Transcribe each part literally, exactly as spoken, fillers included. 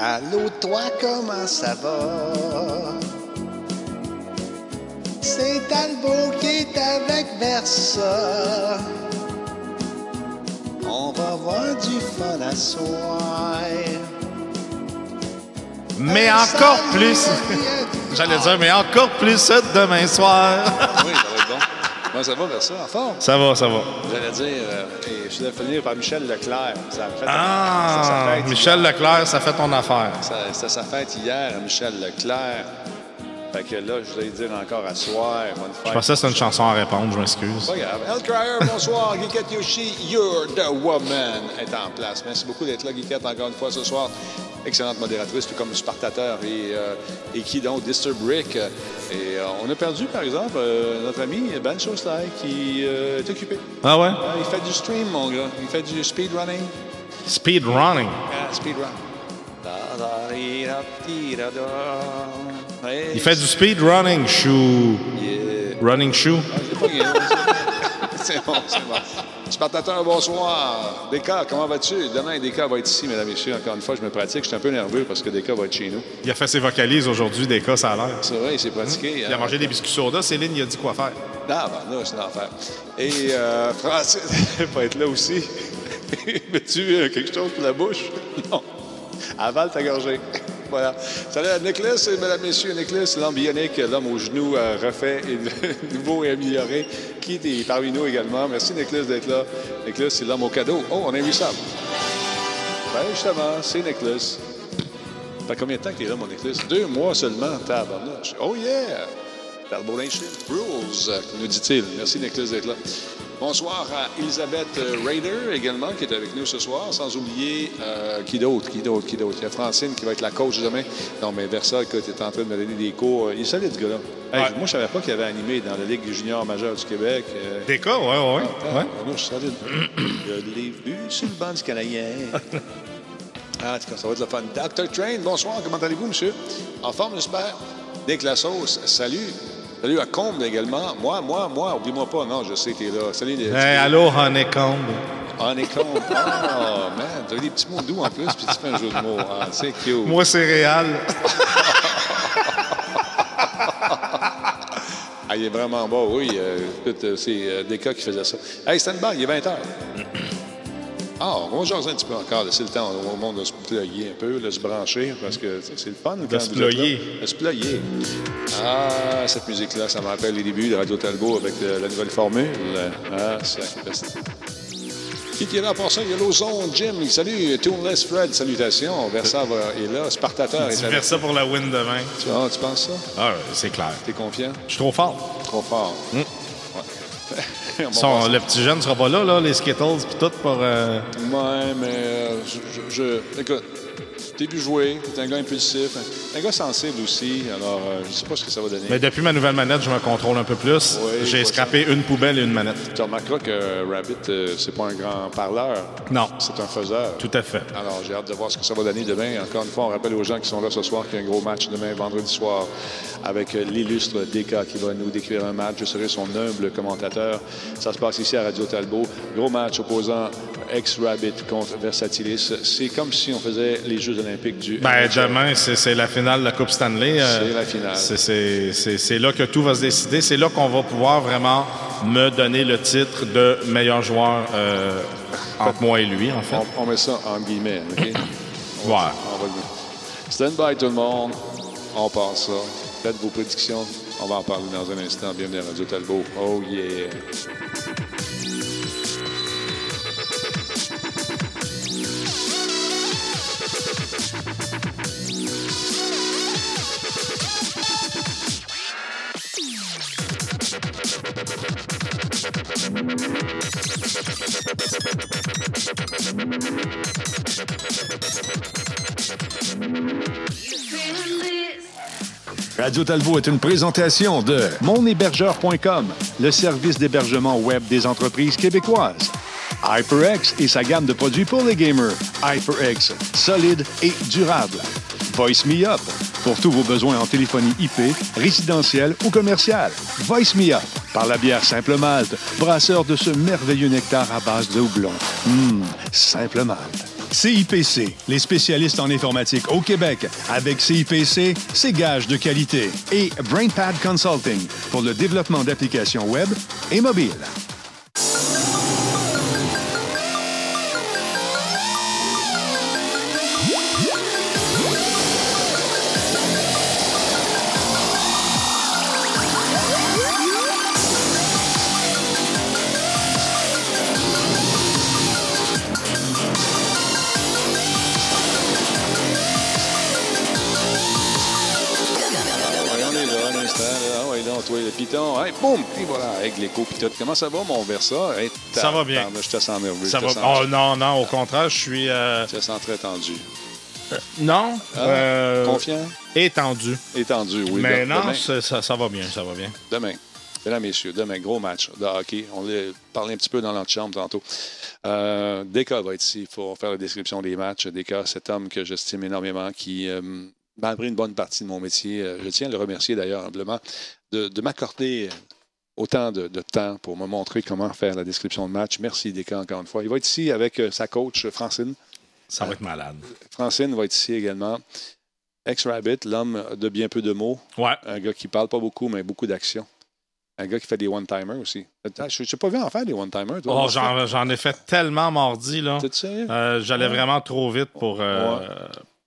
Allô, toi, comment ça va? C'est Talbot qui est avec Versa. On va avoir du fun à soir. Mais encore plus, j'allais dire, mais encore plus demain soir. Oui, ça va être bon. Comment ça va, Versa? En forme? Ça va, ça va. J'allais dire, euh, et je suis finir par Michel Leclerc. Ça a fait ah, ça, ça fait Michel hier. Leclerc, ça fait ton affaire. C'était sa fête hier, Michel Leclerc. Fait que là, je voulais dire encore à soir. Bonne fête. Je pensais que c'était une chanson à répondre, je m'excuse. Pas grave. El Crier, bonsoir. Geekette Yoshi, you're the woman, est en place. Merci beaucoup d'être là, Geekette, encore une fois ce soir. Excellente modératrice, tout comme Spartateur et, euh, et qui donc, Disturb Rick. Et euh, on a perdu, par exemple, euh, notre ami Ben Shosley qui euh, est occupé. Ah ouais? Euh, il fait du stream, mon gars. Il fait du speedrunning. Speedrunning? Ah, speedrun. Il fait du speedrunning shoe. Yeah. Running shoe. Ah, c'est pas bien. C'est bon, c'est bon. Spartateur, bonsoir. Desca, comment vas-tu? Demain, Desca va être ici, mesdames et messieurs. Encore une fois, je me pratique. Je suis un peu nerveux parce que Desca va être chez nous. Il a fait ses vocalises aujourd'hui, Desca, ça a l'air. C'est vrai, il s'est pratiqué. Mmh. Il a mangé des biscuits soda. Céline, il a dit quoi faire. Ah, ben là, c'est l'enfer. Et euh, Francis va être là aussi. Veux-tu euh, quelque chose pour la bouche? Non. Avale ta gorgée. Voilà. Salut à Nicholas, mesdames, messieurs. Nicholas, l'homme bionique, l'homme aux genoux euh, refait, et nouveau et amélioré, qui est parmi nous également. Merci, Nicholas, d'être là. Nicholas, c'est l'homme au cadeau. Oh, on a vu ça. Ben, justement, c'est Nicholas. Ça fait combien de temps que t'es là, mon Nicholas? Deux mois seulement, tabarnouche. Oh, yeah! Talbot Rules, nous dit-il. Merci, Nicholas, d'être là. Bonsoir à Elisabeth Raider également, qui est avec nous ce soir. Sans oublier, euh, qui d'autre, qui d'autre, qui d'autre? Il y a Francine qui va être la coach demain. Non, mais Versa, écoute, est en train de me donner des cours. Il est solide, ce gars-là. Hey, ouais. Moi, je ne savais pas qu'il avait animé dans la Ligue junior majeure du Québec. Euh... Des cas, ouais, ouais, ouais. Ah, ouais. Moi, je suis solide. Je l'ai vu sur le banc du Canadien. Ah, en tout cas, ça va être le fun. docteur Train, bonsoir. Comment allez-vous, monsieur? En forme, j'espère? Nick Lasauce, salut. Salut à Combe également. Moi, moi, moi, oublie-moi pas. Non, je sais que t'es là. Salut. Les, hey, allô, Honeycomb. Honeycomb. Oh, man. T'as des petits mots doux en plus, puis tu fais un jeu de mots. Ah, c'est cute. Moi, céréales. Ah, il est vraiment beau, oui. Euh, c'est euh, Desca qui faisait ça. Hey, stand by, il est vingt heures. Ah, on va jaser un petit peu encore. C'est le temps au monde de se ployer un peu, de se brancher, parce que c'est le fun. De se ployer. De se ployer. Ah, cette musique-là, ça me rappelle les débuts de Radio Talbot avec euh, la nouvelle formule. Ah, c'est qui est là pour ça? Il y a l'Ozone, Jim. Salut, Tuneless Fred, salutations. Versa est là. Spartateur est là. Versa pour la win demain. Tu, ah, tu penses ça? Ah, c'est clair. T'es confiant? Je suis trop fort. Trop fort. Mm. Ouais. Son, le petit jeune sera pas là, là les Skittles puis tout pour... Euh... Ouais, mais euh, je, je, je... Écoute, t'es vu jouer, t'es un gars impulsif, un gars sensible aussi, alors euh, je sais pas ce que ça va donner. Mais depuis ma nouvelle manette, je me contrôle un peu plus. Oui, j'ai scrappé ça. Une poubelle et une manette. Tu remarqueras que Rabbit, euh, c'est pas un grand parleur. Non. C'est un faiseur. Tout à fait. Alors, j'ai hâte de voir ce que ça va donner demain. Encore une fois, on rappelle aux gens qui sont là ce soir qu'il y a un gros match demain, vendredi soir, avec l'illustre Desca qui va nous décrire un match. Je serai son humble commentateur. Ça se passe ici à Radio Talbot. Gros match opposant ex-Rabbit contre Versatilis. C'est comme si on faisait les Jeux olympiques du... Ben, demain, c'est la finale de la Coupe Stanley. C'est la finale. C'est là que tout va se décider. C'est là qu'on va pouvoir vraiment me donner le titre de meilleur joueur euh, entre moi et lui, en fait. On, on met ça en guillemets, OK? Ouais. On va, on va le... Stand by, tout le monde. On passe ça. Faites vos prédictions. On va en parler dans un instant. Bienvenue à Radio Talbot. Oh yeah! Radio Talbot est une présentation de mon hébergeur point com, le service d'hébergement web des entreprises québécoises. HyperX et sa gamme de produits pour les gamers. HyperX, solide et durable. Voice Me Up, pour tous vos besoins en téléphonie I P, résidentielle ou commerciale. Voice Me Up, par la bière Simple Malte, brasseur de ce merveilleux nectar à base de houblon. Hum, Simple Malte. C I P C, les spécialistes en informatique au Québec. Avec C I P C, c'est gage de qualité. Et BrainPad Consulting pour le développement d'applications web et mobiles. Toi, le piton, hey, boum! Et voilà, avec l'écho pis tout. Comment ça va, mon Versa? Hey, ça va bien. Je te sens nerveux. Ça va... Sens... Oh non, non, au contraire, je suis... Euh... Je te sens très tendu. Euh, non. Ah, euh... Confiant? Étendu. Étendu, oui. Mais de, non, demain. ça, ça va bien, ça va bien. Demain. Mesdames, messieurs, demain, gros match de hockey. On l'a parlé un petit peu dans l'antichambre tantôt. Euh, Deka va être ici pour faire la description des matchs. Deka, cet homme que j'estime énormément, qui... Euh, m'a appris une bonne partie de mon métier. Je tiens à le remercier d'ailleurs humblement de, de m'accorder autant de, de temps pour me montrer comment faire la description de match. Merci, Deka, encore une fois. Il va être ici avec sa coach, Francine. Ça va être malade. Francine va être ici également. Ex-Rabbit, l'homme de bien peu de mots. Ouais. Un gars qui parle pas beaucoup, mais beaucoup d'action. Un gars qui fait des one-timers aussi. Je n'ai pas vu en faire des one-timers. Toi, oh, j'en, j'en ai fait tellement mardi, là. T'es sérieux? Euh, j'allais ouais. vraiment trop vite pour... Euh, ouais.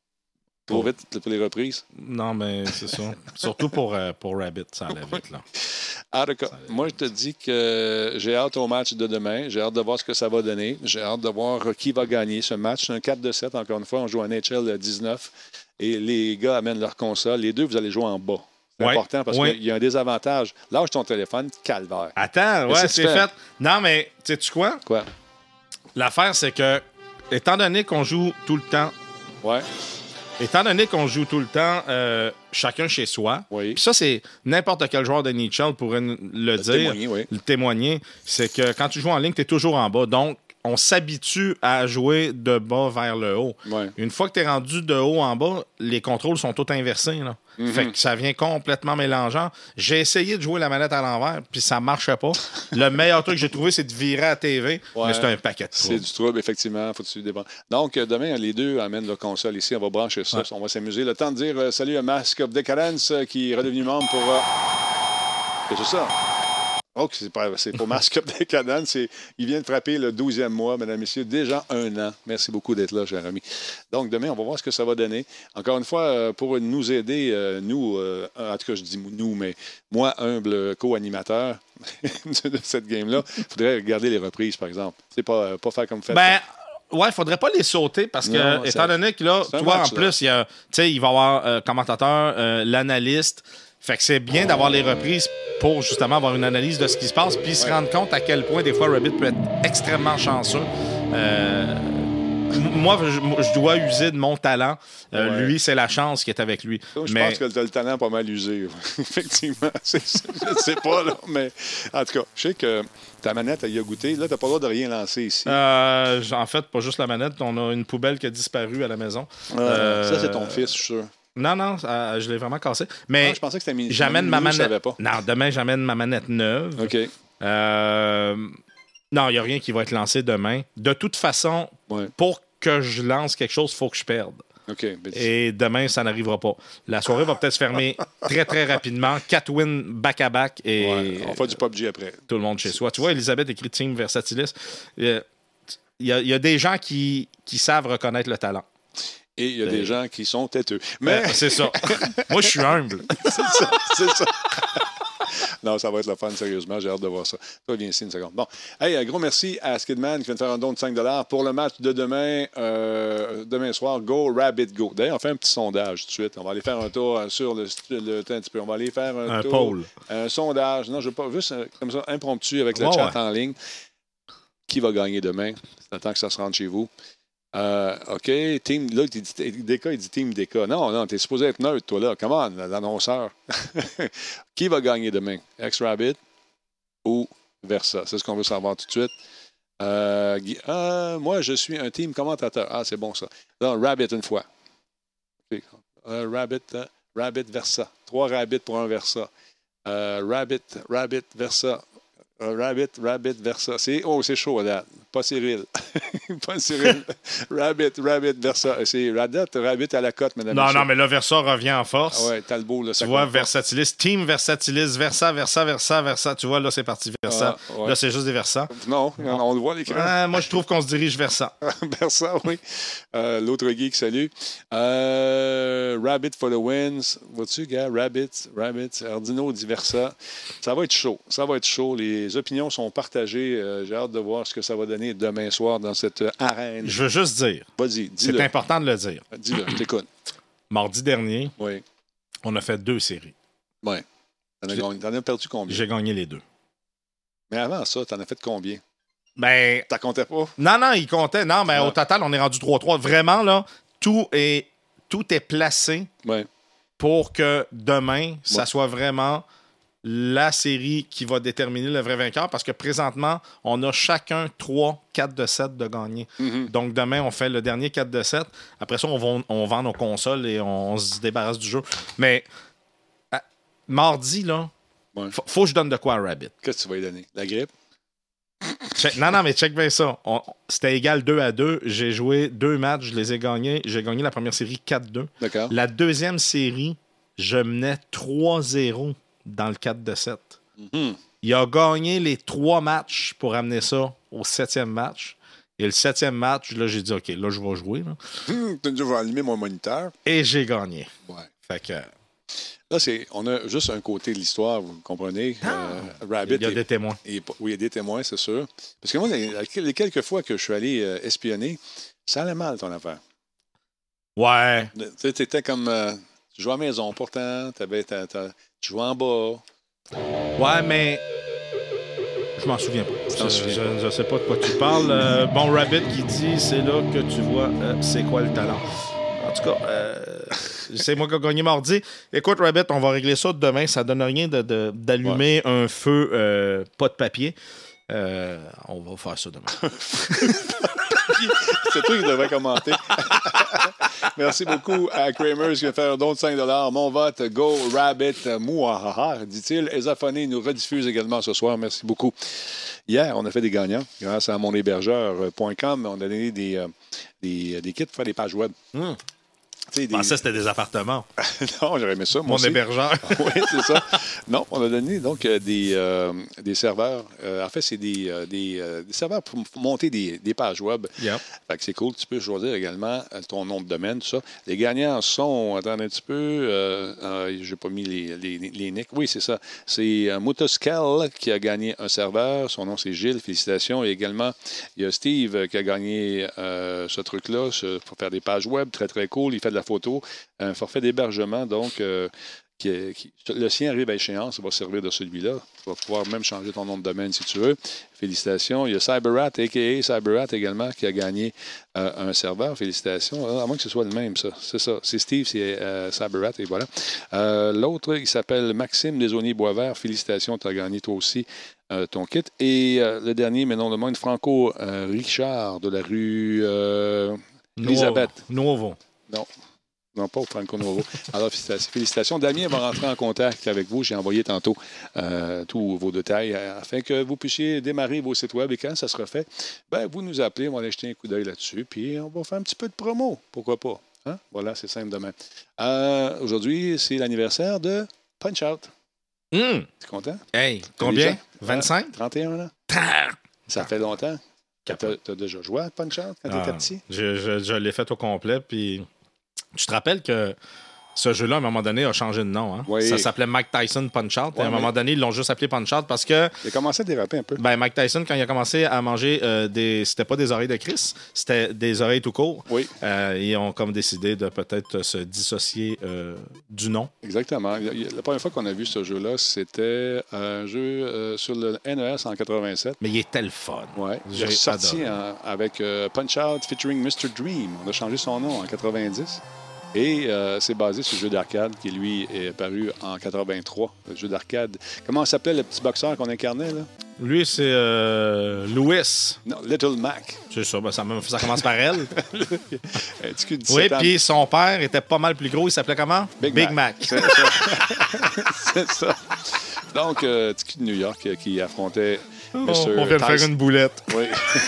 Trop vite pour les reprises? Non, mais c'est ça. Surtout pour, euh, pour Rabbit, ça allait vite. Là. En tout cas, moi, je te dis que j'ai hâte au match de demain. J'ai hâte de voir ce que ça va donner. J'ai hâte de voir qui va gagner ce match. C'est un quatre de sept, encore une fois. On joue en N H L dix-neuf. Et les gars amènent leur console. Les deux, vous allez jouer en bas. C'est oui, important parce oui. qu'il y a un désavantage. Lâche ton téléphone, calvaire. Attends, ouais, c'est fait. Non, mais sais-tu quoi? Quoi? L'affaire, c'est que, étant donné qu'on joue tout le temps... Ouais. Étant donné qu'on joue tout le temps, euh, chacun chez soi, oui. Puis ça, c'est n'importe quel joueur de N H L pourrait le, le dire, témoigner, oui. le témoigner, c'est que quand tu joues en ligne, tu es toujours en bas. Donc, on s'habitue à jouer de bas vers le haut. Oui. Une fois que tu es rendu de haut en bas, les contrôles sont tous inversés. Là. Mm-hmm. Fait que ça vient complètement mélangeant. J'ai essayé de jouer la manette à l'envers, puis ça marchait pas. Le meilleur truc que j'ai trouvé, c'est de virer à la T V, ouais, mais c'est un paquet de troubles. C'est du trouble, effectivement. Faut que tu débranches. Donc, demain, les deux amènent leur console ici. On va brancher ça. Ouais. On va s'amuser. Le temps de dire euh, salut à Mask of Decadence euh, qui est redevenu membre pour... Euh... C'est ça. Oh, c'est, pas, c'est pour Mask of Decadence. C'est, il vient de frapper le douzième mois, mesdames et messieurs. Déjà un an. Merci beaucoup d'être là, cher ami. Donc, demain, on va voir ce que ça va donner. Encore une fois, pour nous aider, nous, euh, en tout cas, je dis nous, mais moi, humble co-animateur de cette game-là, il faudrait regarder les reprises, par exemple. C'est pas, pas faire comme fait. Ben... Ouais, il faudrait pas les sauter parce que, non, étant donné que là, toi, match, en plus, il, y a, il va y avoir euh, commentateur, euh, l'analyste. Fait que c'est bien d'avoir les reprises pour justement avoir une analyse de ce qui se passe puis ouais. se rendre compte à quel point des fois Rabbit peut être extrêmement chanceux. Euh, moi, je, je dois user de mon talent. Euh, ouais. Lui, c'est la chance qui est avec lui. Je mais... pense que tu as le talent pas mal usé. Effectivement. C'est, je ne sais pas, là, mais en tout cas, je sais que ta manette, elle y a goûté. Là, tu n'as pas le droit de rien lancer ici. Euh, en fait, pas juste la manette. On a une poubelle qui a disparu à la maison. Euh, euh, ça, c'est ton fils, je suis sûr. Non, non, euh, je l'ai vraiment cassé. Mais ah, je pensais que c'était mini- j'amène ma manette. Je savais pas. Non, demain, j'amène ma manette neuve. OK. Euh... Non, il n'y a rien qui va être lancé demain. De toute façon, ouais. pour que je lance quelque chose, il faut que je perde. OK. Et demain, ça n'arrivera pas. La soirée va peut-être se fermer très, très rapidement. Quatre wins back-à-back. Et ouais, on fait du P U B G après. Tout le monde chez soi. Tu vois, Elisabeth écrit Team Versatilis. Il y a, il y a des gens qui, qui savent reconnaître le talent. Et il y a des gens qui sont têteux. Mais ben, c'est ça. Moi, je suis humble. c'est ça, c'est ça. Non, ça va être le fun, sérieusement. J'ai hâte de voir ça. Toi, viens ici une seconde. Bon. Hey, un gros merci à Skidman qui vient de faire un don de cinq dollars pour le match de demain, euh, demain soir. Go, Rabbit, go. D'ailleurs, on fait un petit sondage tout de suite. On va aller faire un tour sur le... le un petit peu. On va aller faire un, un tour. Poll. Un sondage. Non, je ne veux pas. Juste comme ça, impromptu avec le oh, chat ouais. en ligne. Qui va gagner demain? C'est le temps que ça se rende chez vous. Euh, OK, team, là, il dit D K, il dit Team D K. Non, non, t'es supposé être neutre, toi, là. Come on, l'annonceur. Qui va gagner demain? Ex-Rabbit ou Versa? C'est ce qu'on veut savoir tout de suite. Euh, euh, moi, je suis un team commentateur. Ah, c'est bon, ça. Non, Rabbit une fois. Okay. Euh, Rabbit, euh, Rabbit, Versa. Trois Rabbits pour un Versa. Euh, Rabbit, Rabbit, Versa. Euh, Rabbit, Rabbit, Versa. C'est, oh, c'est chaud, là. pas Cyril. pas Cyril. Rabbit, Rabbit, Versa. C'est Rabbit, Rabbit à la cote, madame. Non, Michel. non, mais là, Versa revient en force. Ah ouais, Talbot, là, ça Tu vois, compte pas. Versatilis, Team Versatilis, Versa, Versa, Versa, Versa. Tu vois, là, c'est parti Versa. Ah, ouais. Là, c'est juste des Versa. Non, on le voit, l'écran. Ah, moi, je trouve qu'on se dirige vers ça. Versa, oui. Euh, l'autre geek, salut. Euh, Rabbit for the wins. Vois-tu, gars? Rabbit, Rabbit. Ardino dit Versa. Ça va être chaud. Ça va être chaud. Les opinions sont partagées. Euh, j'ai hâte de voir ce que ça va donner demain soir dans cette euh, arène. Je veux juste dire. Vas-y, dis-le. C'est important de le dire. Dis-le, je t'écoute. Mardi dernier, Oui. on a fait deux séries. Oui. T'en as, gagné- t'en as perdu combien? J'ai gagné les deux. Mais avant ça, t'en as fait combien? Ben. T'en comptais pas? Non, non, il comptait. Non, mais Ah. au total, on est rendu trois trois. Vraiment, là, tout est, tout est placé Oui. pour que demain, ça Ouais. soit vraiment la série qui va déterminer le vrai vainqueur parce que présentement, on a chacun trois quatre de sept de gagner. Mm-hmm. Donc demain, on fait le dernier quatre de sept. Après ça, on, va, on vend nos consoles et on, on se débarrasse du jeu. Mais à- mardi, là, Ouais. faut, faut que je donne de quoi à Rabbit. Qu'est-ce que tu vas lui donner? La grippe? Check- non, non, mais check bien ça. On- C'était égal deux à deux. J'ai joué deux matchs, je les ai gagnés. J'ai gagné la première série quatre deux. D'accord. La deuxième série, je menais trois zéro dans le quatre de sept. Mhm. Il a gagné les trois matchs pour amener ça au septième match. Et le septième match, là, j'ai dit, OK, là, je vais jouer. Là. Hum, tu je vais allumer mon moniteur. Et j'ai gagné. Ouais. Fait que, Là, c'est, on a juste un côté de l'histoire, vous comprenez. Euh, Rabbit il y a est- des témoins. est pas- oui, il y a des témoins, c'est sûr. Parce que moi, les, les quelques fois que je suis allé euh, espionner, ça allait mal, ton affaire. Ouais. Tu sais, t'étais comme... euh, tu jouais à la maison, pourtant. T'avais, t'as- t'as- tu jouais en bas. Ouais, mais je m'en souviens pas. t'en Je, souviens je- je sais pas de quoi tu parles. Euh, bon, Rabbit qui dit, c'est là que tu vois euh, c'est quoi le talent. En tout cas, euh, c'est moi qui ai gagné mardi. Écoute, Rabbit, on va régler ça demain. Ça donne rien de, de- d'allumer un feu euh, pas de papier. Euh, on va faire ça demain. C'est toi qui devrais commenter. Merci beaucoup à Kramers qui va faire un don de cinq dollars. Mon vote, Go Rabbit, mouahaha, dit-il. Esaphone nous rediffuse également ce soir. Merci beaucoup. Hier, on a fait des gagnants grâce à monhébergeur point com. On a donné des, euh, des, des kits pour faire des pages web. Hum. Tu sais, Je des... pensais que c'était des appartements. non, j'aurais aimé ça. Moi Mon aussi. hébergeur. oui, c'est ça. Non, on a donné donc euh, des, euh, des serveurs. Euh, en fait, c'est des, euh, des, euh, des serveurs pour m- monter des, des pages web. Yep. Fait que c'est cool. Tu peux choisir également euh, ton nom de domaine, tout ça. Les gagnants sont, attendez un petit peu, euh, euh, j'ai pas mis les, les, les nicks. Oui, c'est ça. C'est euh, Motoscal qui a gagné un serveur. Son nom, c'est Gilles. Félicitations. Et également, il y a Steve euh, qui a gagné euh, ce truc-là ce- pour faire des pages web. Très, très cool. Il fait de la photo. Un forfait d'hébergement, donc, euh, qui, est- qui- le sien arrive à échéance, ça va servir de celui-là. Tu vas pouvoir même changer ton nom de domaine si tu veux. Félicitations. Il y a CyberRat, a k a. CyberRat également, qui a gagné euh, un serveur. Félicitations. À moins que ce soit le même, ça. C'est ça. C'est Steve, c'est euh, CyberRat, et voilà. Euh, l'autre, il s'appelle Maxime Desaulniers-Boisvert. Félicitations, tu as gagné toi aussi euh, ton kit. Et euh, le dernier, mais non le moins, Franco euh, Richard de la rue euh, Elisabeth. Nouveau. Non. Non, pas au Franco Novo. Alors, félicitations. félicitations. Damien va rentrer en contact avec vous. J'ai envoyé tantôt euh, tous vos détails euh, afin que vous puissiez démarrer vos sites web. Et quand ça sera fait, ben, vous nous appelez, on va aller jeter un coup d'œil là-dessus, puis on va faire un petit peu de promo. Pourquoi pas? Hein? Voilà, c'est simple demain. Euh, aujourd'hui, c'est l'anniversaire de Punch-Out. Hum. Tu es content? Hey, Déjà? combien? vingt-cinq? trente et un ans. Ça fait longtemps. Tu as déjà joué à Punch-Out quand tu Ah, étais petit? Je, je- je l'ai fait au complet. Puis, tu te rappelles que ce jeu-là, à un moment donné, a changé de nom. Hein? Oui. Ça s'appelait Mike Tyson Punch-Out. Ouais, et à un oui. moment donné, ils l'ont juste appelé Punch-Out parce que Il a commencé à déraper un peu. ben, Mike Tyson, quand il a commencé à manger euh, des. C'était pas des oreilles de Chris, c'était des oreilles tout court. Oui. Euh, ils ont comme décidé de peut-être se dissocier euh, du nom. Exactement. Il- il- La première fois qu'on a vu ce jeu-là, c'était un jeu euh, sur le N E S en quatre-vingt-sept. Mais il était le fun. Ouais. Il J'ai est sorti adoré. en- avec euh, Punch-Out featuring mister Dream. On a changé son nom en quatre-vingt-dix. Et euh, c'est basé sur le jeu d'arcade qui, lui, est paru en quatre-vingt-trois. Le jeu d'arcade. Comment s'appelait le petit boxeur qu'on incarnait, là? Lui, c'est euh, Louis. Non, Little Mac. C'est ça, ben, ça, me- ça commence par elle. Un petit cul de Oui, dix-sept ans. puis son père était pas mal plus gros. Il s'appelait comment? Big Big Mac. Mac. C'est ça. C'est ça. Donc, euh, petit cul de New York euh, qui affrontait Oh, mister on vient de faire Tyson. une boulette. Oui.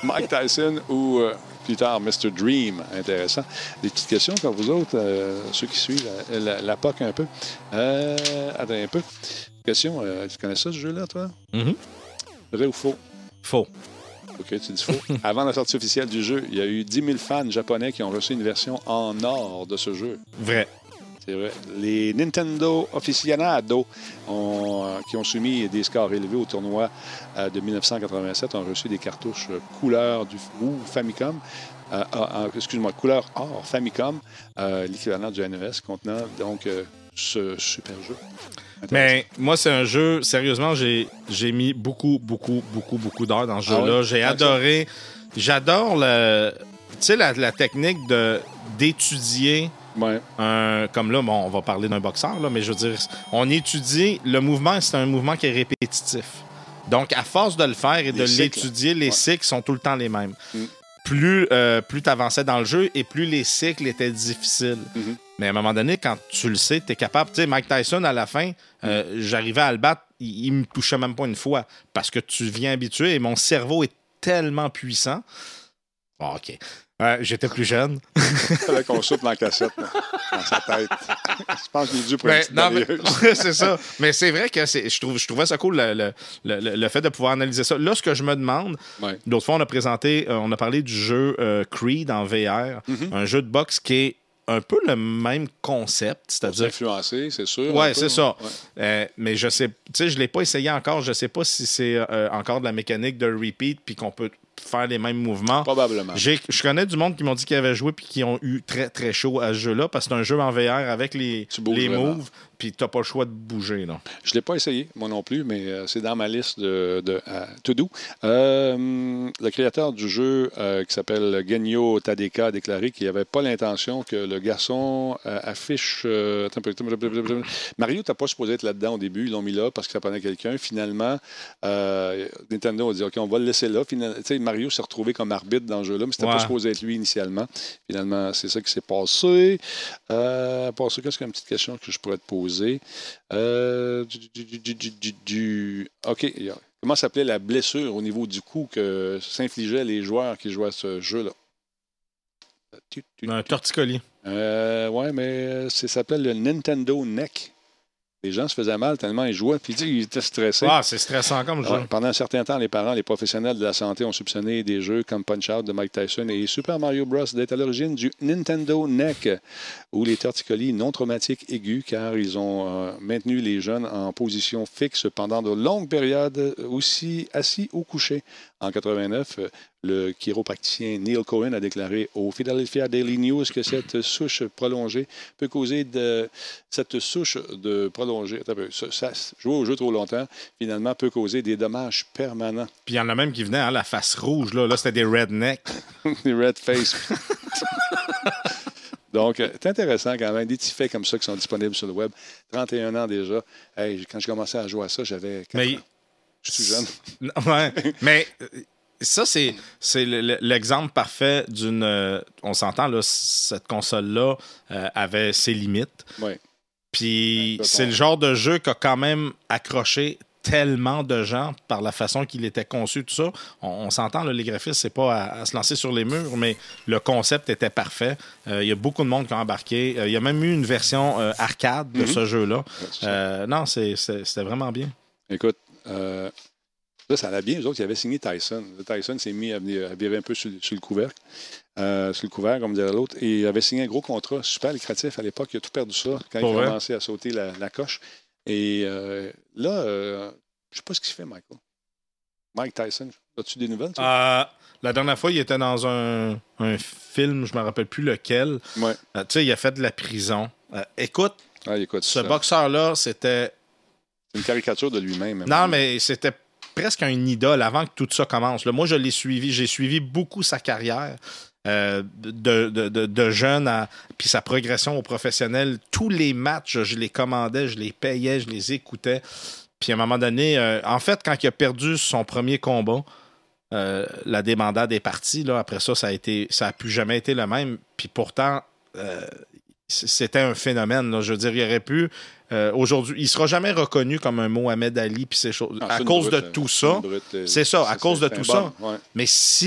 Mike Tyson ou euh, plus tard mister Dream. Intéressant. Des petites questions pour vous autres, euh, ceux qui suivent la, la, la P O C un peu. Euh, attends un peu. Question, euh, tu connais ça, ce jeu-là, toi? Mm-hmm. Vrai ou faux? Faux. OK, tu dis faux. Avant la sortie officielle du jeu, il y a eu dix mille fans japonais qui ont reçu une version en or de ce jeu. Vrai. C'est vrai. Les Nintendo Aficionados ont, euh, qui ont soumis des scores élevés au tournoi euh, de dix-neuf cent quatre-vingt-sept ont reçu des cartouches euh, couleur du ou Famicom. Euh, euh, excuse-moi, couleur or Famicom, euh, l'équivalent du N E S contenant donc euh, ce super jeu. Mais moi, c'est un jeu, sérieusement, j'ai, j'ai mis beaucoup, beaucoup, beaucoup, beaucoup d'heures dans ce ah jeu-là. Oui? J'ai adoré. J'adore le, tu sais, la, la technique de, d'étudier. Ouais. Un, comme là, bon, on va parler d'un boxeur, là, mais je veux dire, on étudie. Le mouvement, c'est un mouvement qui est répétitif. Donc, à force de le faire et de les l'étudier, cycles. les ouais. cycles sont tout le temps les mêmes. Mm. Plus, euh, plus tu avançais dans le jeu et plus les cycles étaient difficiles. Mm-hmm. Mais à un moment donné, quand tu le sais, tu es capable. Tu sais, Mike Tyson, à la fin, euh, mm. j'arrivais à le battre, il, il me touchait même pas une fois parce que tu viens habitué et mon cerveau est tellement puissant. Oh, OK. Ouais, j'étais plus jeune. Il fallait qu'on soupe dans la cassette, là, dans sa tête. Je pense qu'il est dû pour mais, une petite non, mais, c'est ça. Mais c'est vrai que c'est, je, trouve, je trouvais ça cool, le, le, le, le fait de pouvoir analyser ça. Là, ce que je me demande, ouais. l'autre fois, on a présenté, euh, on a parlé du jeu euh, Creed en V R, mm-hmm. un jeu de boxe qui est un peu le même concept, c'est-à-dire influencé, c'est sûr. Ouais, c'est ça. Ouais. Euh, mais je sais, tu sais, je l'ai pas essayé encore. Je sais pas si c'est euh, encore de la mécanique de repeat puis qu'on peut faire les mêmes mouvements. Probablement. J'ai, je connais du monde qui m'ont dit qu'ils avaient joué puis qui ont eu très très chaud à ce jeu-là parce que c'est un jeu en V R avec les, les moves puis t'as pas le choix de bouger. Là. Je l'ai pas essayé, moi non plus, mais euh, c'est dans ma liste de, de uh, to do. Euh, le créateur du jeu euh, qui s'appelle Genyo Tadeka a déclaré qu'il n'avait pas l'intention que le garçon euh, affiche. Euh, Mario, t'as pas supposé être là-dedans au début, ils l'ont mis là parce que ça prenait quelqu'un. Finalement, euh, Nintendo a dit OK, on va le laisser là. Finalement, Mario s'est retrouvé comme arbitre dans le jeu-là, mais c'était ouais. pas supposé être lui initialement. Finalement, c'est ça qui s'est passé. Euh, pour ça, qu'est-ce qu'il y a une petite question que je pourrais te poser? Euh, du, du, du, du, du, OK. Comment s'appelait la blessure au niveau du cou que s'infligeaient les joueurs qui jouaient à ce jeu-là? Un torticolis. Euh, oui, mais ça s'appelait le Nintendo Neck. Les gens se faisaient mal tellement ils jouaient. Puis ils étaient stressés. Ah, c'est stressant comme jeu. Ouais, pendant un certain temps, les parents, les professionnels de la santé ont soupçonné des jeux comme Punch-Out de Mike Tyson et Super Mario Bros. D'être à l'origine du Nintendo Neck, ou les torticolis non traumatiques aigus, car ils ont euh, maintenu les jeunes en position fixe pendant de longues périodes, aussi assis ou couchés. En quatre-vingt-neuf, le chiropracticien Neil Cohen a déclaré au Philadelphia Daily News que cette souche prolongée peut causer de cette souche de prolonger, ça, ça, jouer au jeu trop longtemps, finalement, peut causer des dommages permanents. Puis il y en a même qui venaient, hein, la face rouge, là, là c'était des rednecks. Des red face. Donc, c'est intéressant quand même, des petits faits comme ça qui sont disponibles sur le web. trente et un ans déjà. Hey, quand je commençais à jouer à ça, j'avais quatre Mais... ans. Je suis jeune. Ouais, mais ça, c'est, c'est l'exemple parfait d'une... Euh, on s'entend, là, cette console-là euh, avait ses limites. Oui. Puis c'est le genre de jeu qui a quand même accroché tellement de gens par la façon qu'il était conçu, tout ça. On, on s'entend, là, les graphismes, c'est pas à, à se lancer sur les murs, mais le concept était parfait. Il euh, y a beaucoup de monde qui a embarqué. Il euh, y a même eu une version euh, arcade de mm-hmm. ce jeu-là. Euh, non, c'est, c'est, c'était vraiment bien. Écoute, Euh, là, ça allait bien. Eux autres, ils avaient signé Tyson. Le Tyson s'est mis à, venir, à virer un peu sur, sur le couvercle, euh, sur le couvert, comme dirait l'autre. Et il avait signé un gros contrat super lucratif à l'époque. Il a tout perdu ça quand oh il a ouais. commencé à sauter la, la coche. Et euh, là, euh, je ne sais pas ce qu'il fait, Michael. Mike Tyson, as-tu des nouvelles? Euh, la dernière fois, il était dans un, un film, je ne me rappelle plus lequel. Ouais. Euh, tu sais, il a fait de la prison. Euh, écoute, ah, écoute, ce ça. boxeur-là, c'était... C'est une caricature de lui-même. Non, lui. mais c'était presque un idole avant que tout ça commence. Là, moi, je l'ai suivi. J'ai suivi beaucoup sa carrière euh, de, de, de, de jeune, à, puis sa progression au professionnel. Tous les matchs, je les commandais, je les payais, je les écoutais. Puis à un moment donné, euh, en fait, quand il a perdu son premier combat, euh, la débandade est partie. Là. Après ça, ça a été, ça a plus jamais été le même. Puis pourtant, euh, c'était un phénomène. Là. Je veux dire, il aurait pu... Euh, aujourd'hui, il ne sera jamais reconnu comme un Mohamed Ali puis ces choses. Ah, à cause brute, de tout ça. Brute, c'est ça, à cause de tout ça. Ouais. Mais si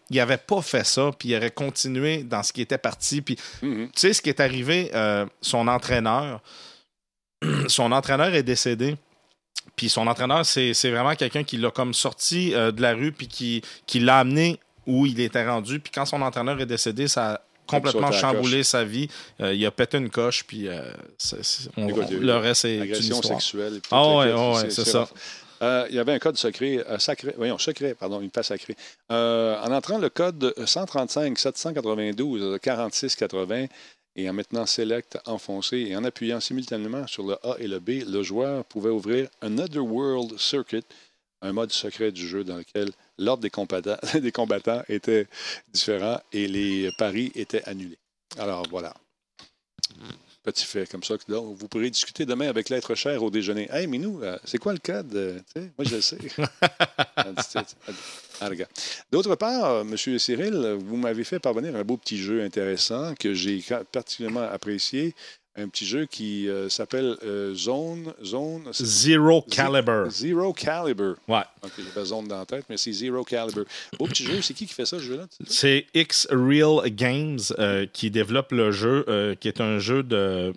il n'avait pas fait ça, puis il aurait continué dans ce qui était parti. Puis, mm-hmm. tu sais, ce qui est arrivé, euh, son entraîneur, son entraîneur est décédé. Puis son entraîneur, c'est, c'est vraiment quelqu'un qui l'a comme sorti euh, de la rue, puis qui, qui l'a amené où il était rendu. Puis quand son entraîneur est décédé, ça a complètement chamboulé sa vie. Euh, il a pété une coche, puis euh, c'est, c'est, on, Écoute, on, le reste, c'est agression une histoire. sexuelle. Ah oh, oui, oh, ouais, c'est, c'est ça. Euh, il y avait un code secret, euh, sacré, voyons, secret, pardon, une passe sacrée. Euh, en entrant le code cent trente-cinq sept cent quatre-vingt-douze quarante-six quatre-vingts et en maintenant Select enfoncé et en appuyant simultanément sur le A et le B, le joueur pouvait ouvrir un Otherworld Circuit, un mode secret du jeu dans lequel l'ordre des combattants, des combattants était différent et les paris étaient annulés. Alors voilà. Petit fait comme ça. Donc, vous pourrez discuter demain avec l'être cher au déjeuner. Hey, mais nous, c'est quoi le code? Euh, moi, je le sais. Ah, regarde. D'autre part, M. Cyril, vous m'avez fait parvenir un beau petit jeu intéressant que j'ai particulièrement apprécié. Un petit jeu qui euh, s'appelle euh, Zone, Zone... Zero Caliber. Zero Caliber. Ouais. Donc, j'avais Zone dans la tête, mais c'est Zero Caliber. Beau petit jeu. C'est qui qui fait ça, ce jeu-là? C'est X-Real Games euh, qui développe le jeu, euh, qui est un jeu de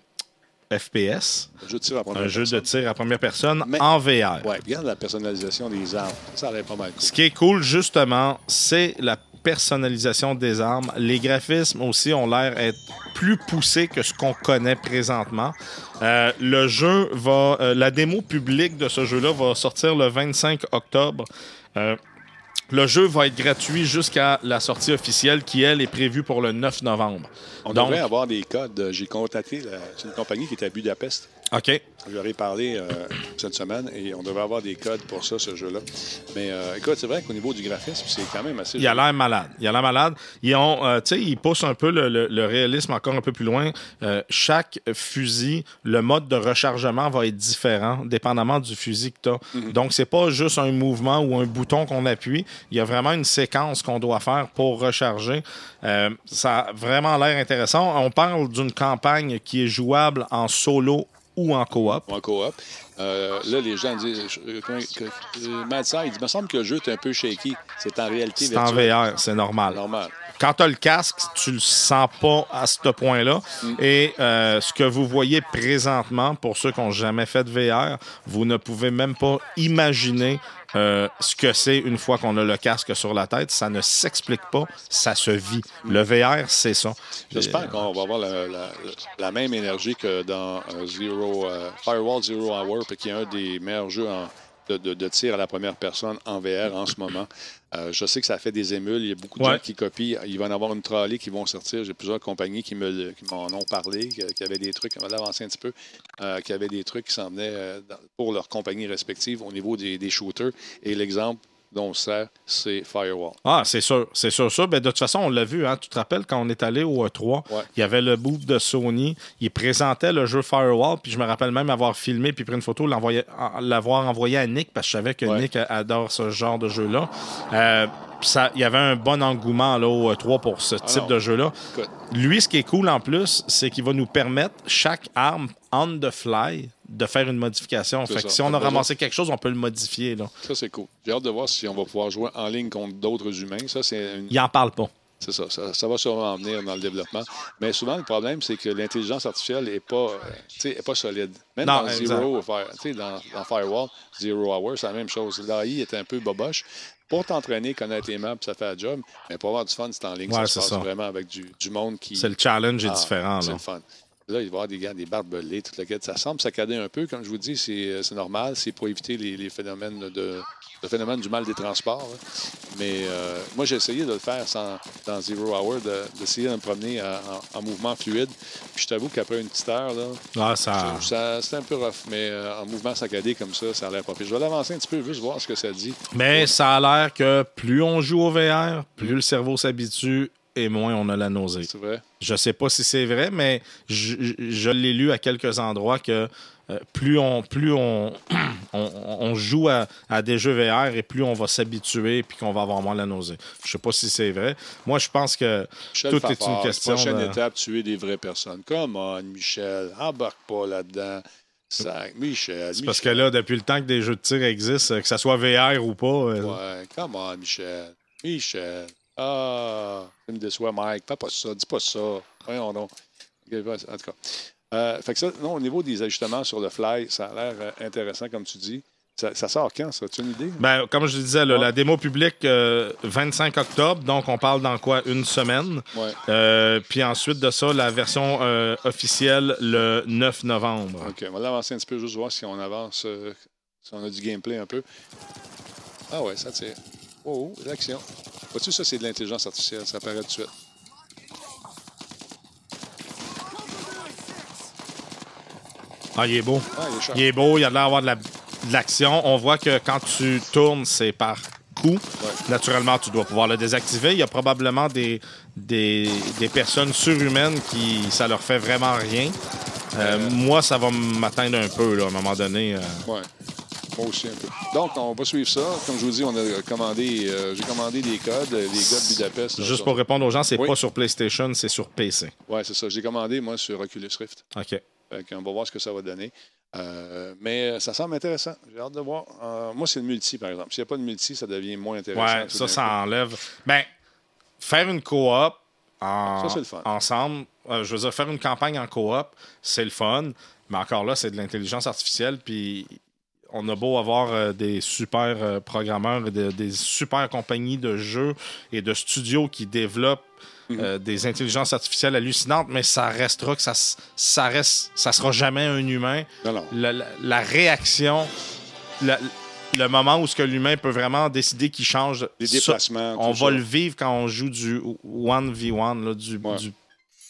F P S. Un jeu de tir à première un personne. jeu de tir à première personne mais, en V R. Oui, regarde la personnalisation des armes. Ça a l'air pas mal cool. Ce qui est cool, justement, c'est la personnalisation des armes. Les graphismes aussi ont l'air être plus poussés que ce qu'on connaît présentement. Euh, le jeu va... Euh, la démo publique de ce jeu-là va sortir le vingt-cinq octobre. Euh, le jeu va être gratuit jusqu'à la sortie officielle qui, elle, est prévue pour le neuf novembre. On Donc, devrait avoir des codes. J'ai contacté la, c'est une compagnie qui est à Budapest. OK. Je leur ai parlé euh, cette semaine et on devrait avoir des codes pour ça, ce jeu-là. Mais euh, écoute, c'est vrai qu'au niveau du graphisme, c'est quand même assez... Il a l'air malade. Il a l'air malade. Ils ont, euh, tu sais, ils poussent un peu le, le, le réalisme encore un peu plus loin. Euh, chaque fusil, le mode de rechargement va être différent, dépendamment du fusil que tu as. Mm-hmm. Donc, c'est pas juste un mouvement ou un bouton qu'on appuie. Il y a vraiment une séquence qu'on doit faire pour recharger. Euh, ça a vraiment l'air intéressant. On parle d'une campagne qui est jouable en solo ou en coop. Ou en coop. Euh, là, les gens disent... Euh, euh, Madside, il me semble que le jeu est un peu shaky. C'est en réalité C'est virtuelle. En V R, c'est normal. Normal. Quand tu as le casque, tu le sens pas à ce point-là. Mm. Et euh, ce que vous voyez présentement, pour ceux qui n'ont jamais fait de V R, vous ne pouvez même pas imaginer euh, ce que c'est une fois qu'on a le casque sur la tête. Ça ne s'explique pas, ça se vit. Mm. Le V R, c'est ça. J'espère Et, qu'on va avoir la, la, la même énergie que dans euh, Zero, euh, Firewall Zero Hour, qui est un des meilleurs jeux en... De, de, de tir à la première personne en V R en ce moment. Euh, je sais que ça fait des émules. Il y a beaucoup de ouais. gens qui copient. Il va y en avoir une trolley qui vont sortir. J'ai plusieurs compagnies qui, me, qui m'en ont parlé, qui, qui avaient des trucs, on va l'avancer un petit peu, euh, qui avaient des trucs qui s'en venaient euh, dans, pour leurs compagnies respectives au niveau des, des shooters. Et l'exemple dont on sert, c'est Firewall. Ah, c'est sûr, c'est sûr, ça. Ben, de toute façon, on l'a vu, hein. Tu te rappelles quand on est allé au E trois, ouais. il y avait le booth de Sony, il présentait le jeu Firewall, puis je me rappelle même avoir filmé puis pris une photo, l'avoir envoyé à Nick, parce que je savais que ouais. Nick adore ce genre de jeu-là. Euh, ça, il y avait un bon engouement là, au E trois pour ce type Alors, de jeu-là. Écoute. Lui, ce qui est cool en plus, c'est qu'il va nous permettre, chaque arme on the fly, de faire une modification. Fait que si on a ramassé quelque chose, on peut le modifier. Là. Ça, c'est cool. J'ai hâte de voir si on va pouvoir jouer en ligne contre d'autres humains. Ça, c'est une... Il n'en parle pas. C'est ça, ça. Ça va sûrement en venir dans le développement. Mais souvent, le problème, c'est que l'intelligence artificielle n'est pas, euh, est pas solide. Même non, dans Zero, dans, dans Firewall, Zero Hour, c'est la même chose. L'A I est un peu boboche. Pour t'entraîner, connaître tes maps, ça fait la job. Mais pour avoir du fun, c'est en ligne. Ouais, ça se passe ça. vraiment avec du, du monde qui... C'est le challenge est ah, différent. C'est là. le fun. Là, il va y avoir des gars, des barbelés, tout le quête. Ça semble saccader un peu. Comme je vous dis, c'est, c'est normal. C'est pour éviter les, les phénomènes de... le phénomène du mal des transports. Là. Mais euh, moi, j'ai essayé de le faire sans, dans Zero Hour, de, d'essayer de me promener en, en, en mouvement fluide. Puis je t'avoue qu'après une petite heure, là, ah, ça... Je, ça, c'était un peu rough. Mais euh, en mouvement saccadé comme ça, ça a l'air pas pire. Je vais l'avancer un petit peu, juste voir ce que ça dit. Mais ouais. Ça a l'air que plus on joue au V R, plus le cerveau s'habitue et moins on a la nausée. C'est vrai? Je sais pas si c'est vrai, mais je, je l'ai lu à quelques endroits que euh, plus on plus on, on, on joue à, à des jeux V R et plus on va s'habituer puis qu'on va avoir moins la nausée. Je sais pas si c'est vrai. Moi, je pense que Michel tout Fafard, est une question prochaine de... étape, tuer des vraies personnes. Come on, Michel, embarque pas là-dedans. Ça, Michel, C'est Michel. parce que là, depuis le temps que des jeux de tir existent, que ça soit V R ou pas... Euh... Ouais, come on, Michel. Michel. Ah, ça me déçoit, Mike. Fais pas ça, dis pas ça. Voyons donc. En tout cas. Euh, fait que ça, non, au niveau des ajustements sur le fly, ça a l'air euh, intéressant, comme tu dis. Ça, ça sort quand, ça? As-tu une idée? Ben, comme je disais, là, ouais. la démo publique, euh, vingt-cinq octobre, donc on parle dans quoi? Une semaine. Ouais. Euh, puis ensuite de ça, la version euh, officielle le neuf novembre. OK, on va l'avancer un petit peu, juste voir si on avance, euh, si on a du gameplay un peu. Ah ouais, ça tire. Oh, oh, l'action. Vois-tu, ça, c'est de l'intelligence artificielle, ça apparaît tout de suite. Ah, il est beau. Ah, il est sharp. Il est beau, il a l'air d'avoir de la... de l'action. On voit que quand tu tournes, c'est par coup. Ouais. Naturellement, tu dois pouvoir le désactiver. Il y a probablement des, des, des personnes surhumaines qui ça leur fait vraiment rien. Euh, euh... Moi, ça va m'atteindre un peu là, à un moment donné. Euh... Ouais. Moi aussi un peu. Donc, on va suivre ça. Comme je vous dis, on a commandé, euh, j'ai commandé des codes, les gars de Budapest. Là, Juste ça. pour répondre aux gens, c'est oui. pas sur PlayStation, c'est sur P C. Oui, c'est ça. J'ai commandé, moi, sur Oculus Rift. OK. On va voir ce que ça va donner. Euh, mais ça semble intéressant. J'ai hâte de voir. Euh, moi, c'est le multi, par exemple. S'il n'y a pas de multi, ça devient moins intéressant. Ouais, ça, ça enlève. Ben, faire une coop en... ça, c'est le fun. ensemble, euh, je veux dire, faire une campagne en coop, c'est le fun. Mais encore là, c'est de l'intelligence artificielle. Puis on a beau avoir euh, des super euh, programmeurs, et de, des super compagnies de jeux et de studios qui développent Mm-hmm. Euh, des intelligences artificielles hallucinantes, mais ça restera que ça, ça reste, ça sera jamais un humain. Non, non. La, la, la réaction, la, le moment où ce que l'humain peut vraiment décider qu'il change. Les déplacements. Ça, on va ça. le vivre quand on joue du one v one, là, du, ouais. du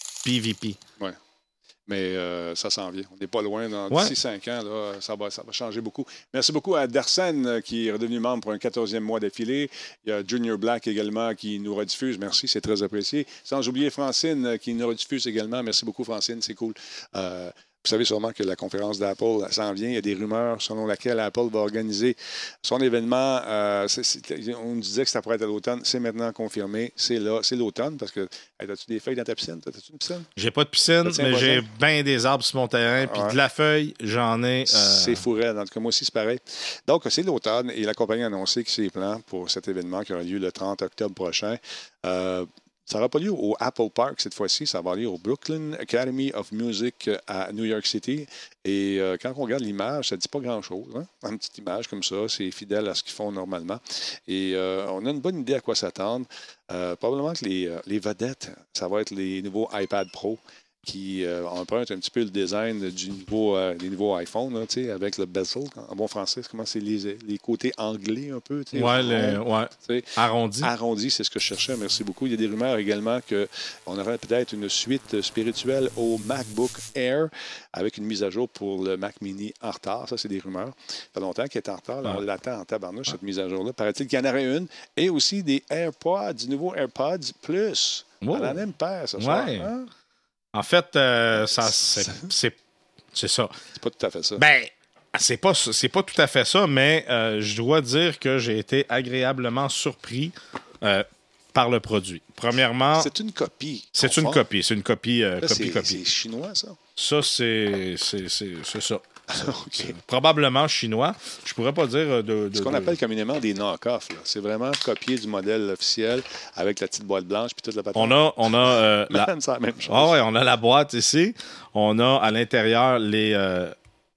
P V P. Ouais. Mais euh, ça s'en vient. On n'est pas loin. Dans ouais. d'ici cinq ans, là, ça, va, ça va changer beaucoup. Merci beaucoup à Darsen qui est redevenu membre pour un quatorzième mois d'affilée. Il y a Junior Black également qui nous rediffuse. Merci, c'est très apprécié. Sans oublier Francine qui nous rediffuse également. Merci beaucoup, Francine, c'est cool. Euh, Vous savez sûrement que la conférence d'Apple s'en vient. Il y a des rumeurs selon lesquelles Apple va organiser son événement. Euh, c'est, c'est, on nous disait que ça pourrait être à l'automne. C'est maintenant confirmé. C'est là. C'est l'automne parce que... Hey, as-tu des feuilles dans ta piscine? As-tu une piscine? J'ai pas de piscine, mais j'ai bien des arbres sur mon terrain. Puis ouais. de la feuille, j'en ai... Euh... C'est fourré. En tout cas, moi aussi, c'est pareil. Donc, c'est l'automne et la compagnie a annoncé que ses plans pour cet événement qui aura lieu le trente octobre prochain. Euh, Ça n'aura pas lieu au Apple Park cette fois-ci, ça va aller au Brooklyn Academy of Music à New York City. Et euh, quand on regarde l'image, ça ne dit pas grand-chose. Hein? Une petite image comme ça, c'est fidèle à ce qu'ils font normalement. Et euh, on a une bonne idée à quoi s'attendre. Euh, probablement que les, les vedettes, ça va être les nouveaux iPad Pro qui euh, empruntent un petit peu le design du nouveau, euh, des nouveaux iPhones, là, avec le bezel. En bon français, comment c'est les, les côtés anglais un peu? Oui, ouais. arrondi. Arrondi, c'est ce que je cherchais. Merci beaucoup. Il y a des rumeurs également qu'on aurait peut-être une suite spirituelle au MacBook Air avec une mise à jour pour le Mac Mini en retard. Ça, c'est des rumeurs. Ça fait longtemps qu'il est en retard. Là, ouais. On l'attend en tabarnouche, ouais. cette mise à jour-là. Paraît-il qu'il y en aurait une. Et aussi des AirPods, du nouveau AirPods Plus. Oh. À la même paire, ce soir. Ouais. Hein? En fait, euh, ça, c'est, c'est, c'est ça. C'est pas tout à fait ça. Ben, c'est pas, c'est pas tout à fait ça, mais euh, je dois dire que j'ai été agréablement surpris euh, par le produit. Premièrement... C'est une copie. C'est une copie. C'est une copie, euh, Là, copie, c'est, copie. C'est chinois, ça? Ça, c'est, c'est, c'est, c'est ça. Okay. Probablement chinois. Je pourrais pas dire de... de Ce qu'on de... appelle communément des knock-offs. Là. C'est vraiment copier du modèle officiel avec la petite boîte blanche puis toute la patente. On a... On a euh, la... c'est la même chose. Ah ouais, on a la boîte ici. On a à l'intérieur les, euh,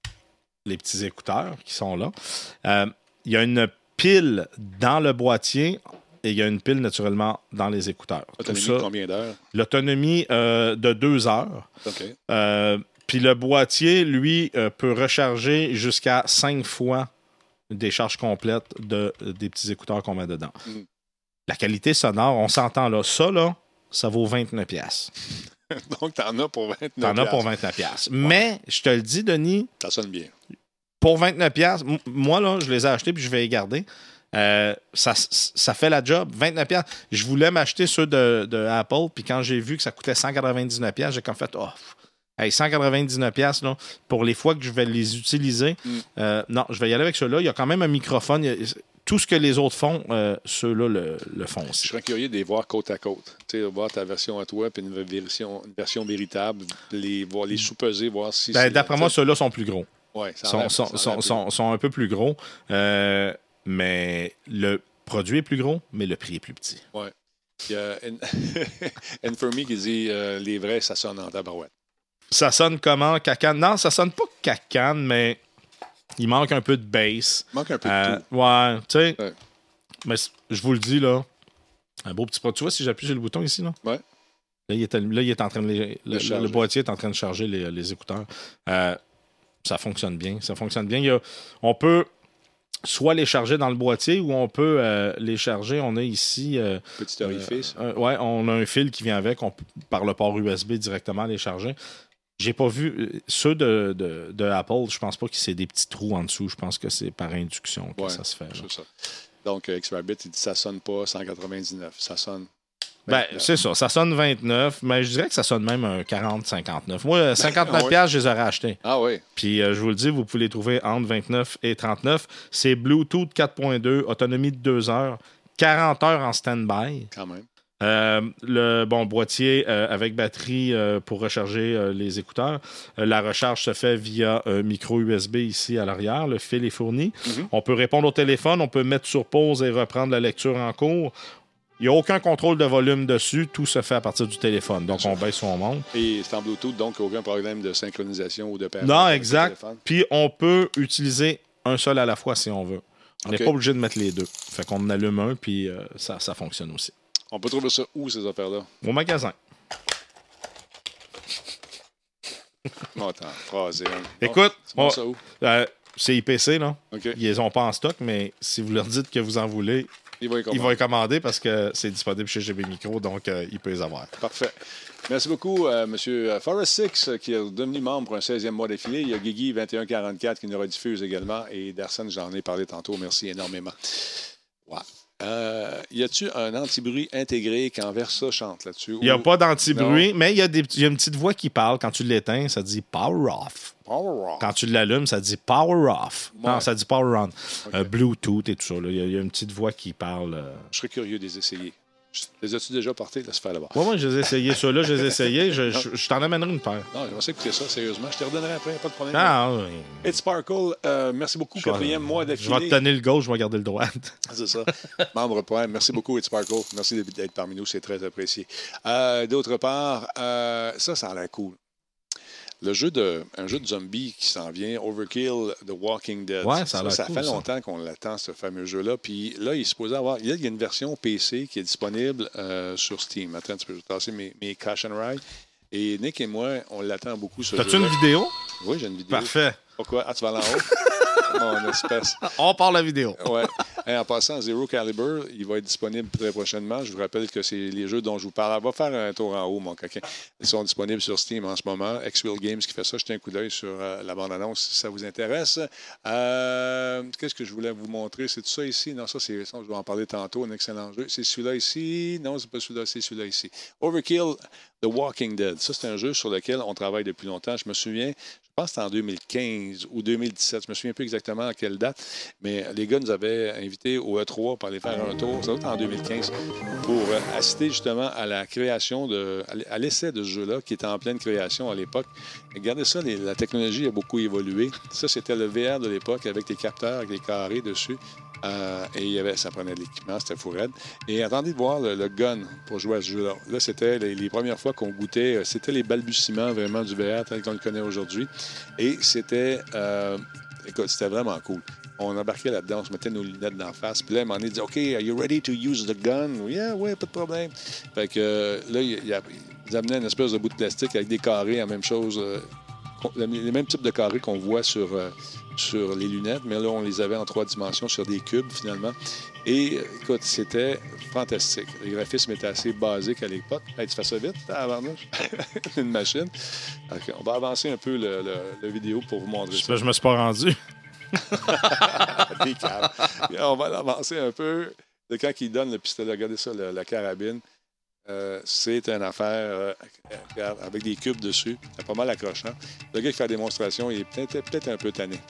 les petits écouteurs qui sont là. Euh, il y a une pile dans le boîtier et il y a une pile naturellement dans les écouteurs. L'autonomie de combien d'heures? L'autonomie euh, de deux heures. OK. Euh, Puis le boîtier, lui, euh, peut recharger jusqu'à cinq fois des charges complètes de, des petits écouteurs qu'on met dedans. Mm. La qualité sonore, on s'entend là. Ça, là, ça vaut vingt-neuf piastres. Donc, t'en as pour vingt-neuf T'en as pour vingt-neuf piastres. Ouais. Mais, je te le dis, Denis... Ça sonne bien. Pour vingt-neuf piastres, m- moi, là, je les ai achetés puis je vais les garder. Euh, ça, ça fait la job. vingt-neuf piastres. Je voulais m'acheter ceux de, de Apple, puis quand j'ai vu que ça coûtait cent quatre-vingt-dix-neuf piastres, j'ai comme fait... Oh, Hey, cent quatre-vingt-dix-neuf piastres là, pour les fois que je vais les utiliser. Mm. Euh, non, je vais y aller avec ceux-là. Il y a quand même un microphone. A, tout ce que les autres font, euh, ceux-là le, le font aussi. Je serais curieux de les voir côte à côte. Tu sais, voir ta version à toi puis une version, une version véritable, les, voir les sous-peser, voir si... Ben, c'est, d'après moi, ceux-là sont plus gros. Oui, ça sont, l'air, sont, ça sont, sont, sont un peu plus gros. Euh, mais le produit est plus gros, mais le prix est plus petit. Oui. Il y a Enfermi qui dit euh, les vrais, ça sonne en tabarouette. Ça sonne comment, Cacane? Non, ça sonne pas Cacane, mais il manque un peu de bass. Il manque un peu euh, de tout. Ouais, tu sais. Ouais. Mais je vous le dis, là, un beau petit produit. Tu vois, si j'appuie sur le bouton ici, là? Ouais. Là, il est, là, il est en train de les, le, le, le boîtier est en train de charger les, les écouteurs. Euh, ça fonctionne bien. Ça fonctionne bien. Il y a, on peut soit les charger dans le boîtier ou on peut euh, les charger. On a ici... Euh, Petit orifice. Euh, ouais, on a un fil qui vient avec. On peut, par le port U S B directement les charger. J'ai pas vu... Ceux de, de, de Apple, je pense pas que c'est des petits trous en dessous. Je pense que c'est par induction que ouais, ça se fait. C'est ça. Donc, euh, X-Rabbit, il dit ça sonne pas cent quatre-vingt-dix-neuf. Ça sonne... Ben, c'est ça. Ça sonne vingt-neuf, mais je dirais que ça sonne même un quarante cinquante-neuf. Moi, cinquante-neuf dollars, je les aurais achetés. Ah oui. Puis, euh, je vous le dis, vous pouvez les trouver entre vingt-neuf et trente-neuf. C'est Bluetooth quatre point deux, autonomie de deux heures, quarante heures en stand-by. Quand même. Euh, le bon boîtier euh, avec batterie euh, pour recharger euh, les écouteurs. Euh, la recharge se fait via un micro U S B ici à l'arrière. Le fil est fourni. Mm-hmm. On peut répondre au téléphone, on peut mettre sur pause et reprendre la lecture en cours. Il n'y a aucun contrôle de volume dessus. Tout se fait à partir du téléphone. Donc, on baisse ou on monte. Et c'est en Bluetooth, donc aucun problème de synchronisation ou de paire. Non, exact. Puis, on peut utiliser un seul à la fois si on veut. On n'est okay. pas obligé de mettre les deux. Fait qu'on en allume un, puis euh, ça, ça fonctionne aussi. On peut trouver ça où, ces affaires-là? Au magasin. Bon, attends, phrasé. Hein. Écoute, bon, c'est, on, euh, c'est I P C, là. Okay. Ils les ont pas en stock, mais si vous leur dites que vous en voulez, ils vont, ils vont les commander parce que c'est disponible chez G B Micro, donc euh, ils peuvent les avoir. Parfait. Merci beaucoup, euh, M. Forest Six, qui est devenu membre pour un seizième mois d'affilée. Il y a Guigui vingt et un quarante-quatre qui nous rediffuse également. Et Darsen, j'en ai parlé tantôt. Merci énormément. Wow. Euh, y a-tu un anti-bruit intégré quand Versa chante là-dessus? Il n'y a pas d'anti-bruit, non. Mais il y, y a une petite voix qui parle. Quand tu l'éteins, ça dit « Power off ». Power off. Quand tu l'allumes, ça dit « Power off ouais. ». Non, ça dit « Power on okay. ». Euh, Bluetooth et tout ça. Il y, y a une petite voix qui parle. Euh... Je serais curieux de les essayer. Les as-tu déjà portés? Laisse faire là-bas. Oui, moi, je les ai essayés. Ceux-là, je les ai essayés. Je, je, je t'en amènerai une paire. Non, j'aimerais ça écouter ça, sérieusement. Je te redonnerai après, pas de problème. Ah, oui. It's Sparkle, euh, merci beaucoup. Je Quatrième vais, mois d'affilée. Je vais te donner le gauche, je vais garder le droit. C'est ça. Membre point. Merci beaucoup, It's Sparkle. Merci d'être parmi nous, c'est très apprécié. Euh, d'autre part, euh, ça, ça a l'air cool. Le jeu de, un jeu de zombie qui s'en vient, Overkill, The Walking Dead. Ouais, ça, a ça, ça cool, fait ça. longtemps qu'on l'attend, ce fameux jeu-là. Puis là, il est supposé avoir... Il y a, il y a une version P C qui est disponible euh, sur Steam. Attends, tu peux tasser mes, mes Cash and Ride. Et Nick et moi, on l'attend beaucoup, ce jeu-là. T'as-tu une vidéo? Oui, j'ai une vidéo. Parfait. Pourquoi? Ah, tu vas là en haut? Mon espèce. On part la vidéo. Ouais. Et en passant, Zero Caliber, il va être disponible très prochainement. Je vous rappelle que c'est les jeux dont je vous parle. On va faire un tour en haut, mon coquin. Ils sont disponibles sur Steam en ce moment. X-Will Games qui fait ça. Jetez un coup d'œil sur euh, la bande-annonce si ça vous intéresse. Euh, qu'est-ce que je voulais vous montrer? C'est tout ça ici? Non, ça, c'est ça. Je vais en parler tantôt. Un excellent jeu. C'est celui-là ici? Non, c'est pas celui-là. C'est celui-là ici. Overkill, The Walking Dead. Ça, c'est un jeu sur lequel on travaille depuis longtemps. Je me souviens... Je pense que c'était en deux mille quinze ou deux mille dix-sept. Je ne me souviens plus exactement à quelle date. Mais les gars nous avaient invités au E trois pour aller faire un tour. Ça doit être en deux mille quinze. Pour assister justement à la création, de, à l'essai de ce jeu-là qui était en pleine création à l'époque. Regardez ça, les, la technologie a beaucoup évolué. Ça, c'était le V R de l'époque avec des capteurs, avec des carrés dessus. Euh, et il y avait, ça prenait de l'équipement, c'était fou raide. Et attendez de voir le, le gun pour jouer à ce jeu-là. Là, c'était les, les premières fois qu'on goûtait, c'était les balbutiements vraiment du V R tel qu'on le connaît aujourd'hui. Et c'était, euh, écoute, c'était vraiment cool. On embarquait là-dedans, on se mettait nos lunettes d'en face. Puis là, à un moment donné, il disait « OK, are you ready to use the gun? » « Yeah, ouais, pas de problème. » Fait que euh, là, il, il, il amenait une espèce de bout de plastique avec des carrés, la même chose, euh, les mêmes types de carrés qu'on voit sur... Euh, sur les lunettes, mais là, on les avait en trois dimensions sur des cubes, finalement. Et, écoute, c'était fantastique. Les graphismes étaient assez basiques à l'époque. Hey, tu fais ça vite, avant une machine. Okay, on va avancer un peu le, le, le vidéo pour vous montrer je ça. Je me suis pas rendu. Des câbles. On va avancer un peu. De quand il donne le pistolet, regardez ça, le, la carabine. Euh, c'est une affaire euh, avec des cubes dessus. C'est pas mal accrochant. Le gars qui fait la démonstration, il est peut-être, peut-être un peu tanné.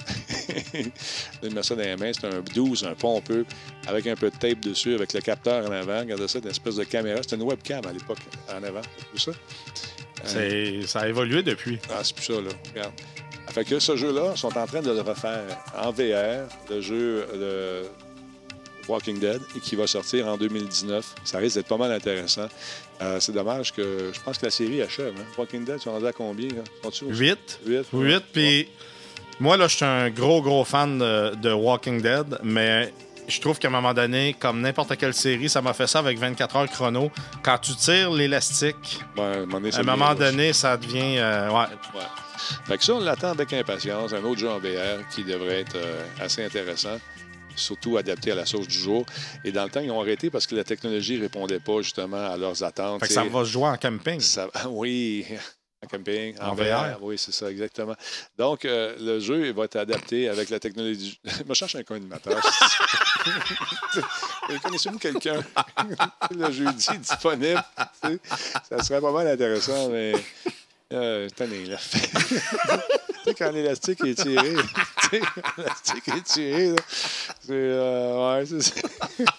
Il met ça dans les mains. C'est un douze, un pompeux, avec un peu de tape dessus, avec le capteur en avant. Regardez ça, une espèce de caméra. C'était une webcam à l'époque, en avant. Tout ça. C'est, euh, ça a évolué depuis. Ah, c'est plus ça, là. Regarde. Fait que ce jeu-là, ils sont en train de le refaire en V R. Le jeu de Walking Dead et qui va sortir en deux mille dix-neuf. Ça risque d'être pas mal intéressant. Euh, c'est dommage que je pense que la série achève. Hein? Walking Dead, tu en as à combien? Huit. Huit. Huit, puis moi, là, je suis un gros, gros fan de, de Walking Dead, mais je trouve qu'à un moment donné, comme n'importe quelle série, ça m'a fait ça avec vingt-quatre heures chrono. Quand tu tires l'élastique, ouais, à un moment donné, à un moment donné ça devient... Euh, ouais. ouais. Fait que ça, on l'attend avec impatience. Un autre jeu en V R qui devrait être euh, assez intéressant, surtout adapté à la sauce du jour. Et dans le temps, ils ont arrêté parce que la technologie ne répondait pas justement à leurs attentes. Fait que ça va se jouer en camping. Ça, oui, en camping, en, en V R. V R. Oui, c'est ça, exactement. Donc, euh, le jeu il va être adapté avec la technologie. Je me cherche un co-animateur. Connaissez-vous quelqu'un le jeudi disponible? Ça serait pas mal intéressant, mais... Euh, tenez, là. Tu sais, quand l'élastique est tiré, tu sais, l'élastique est tiré, là, c'est... Euh, ouais, c'est ça.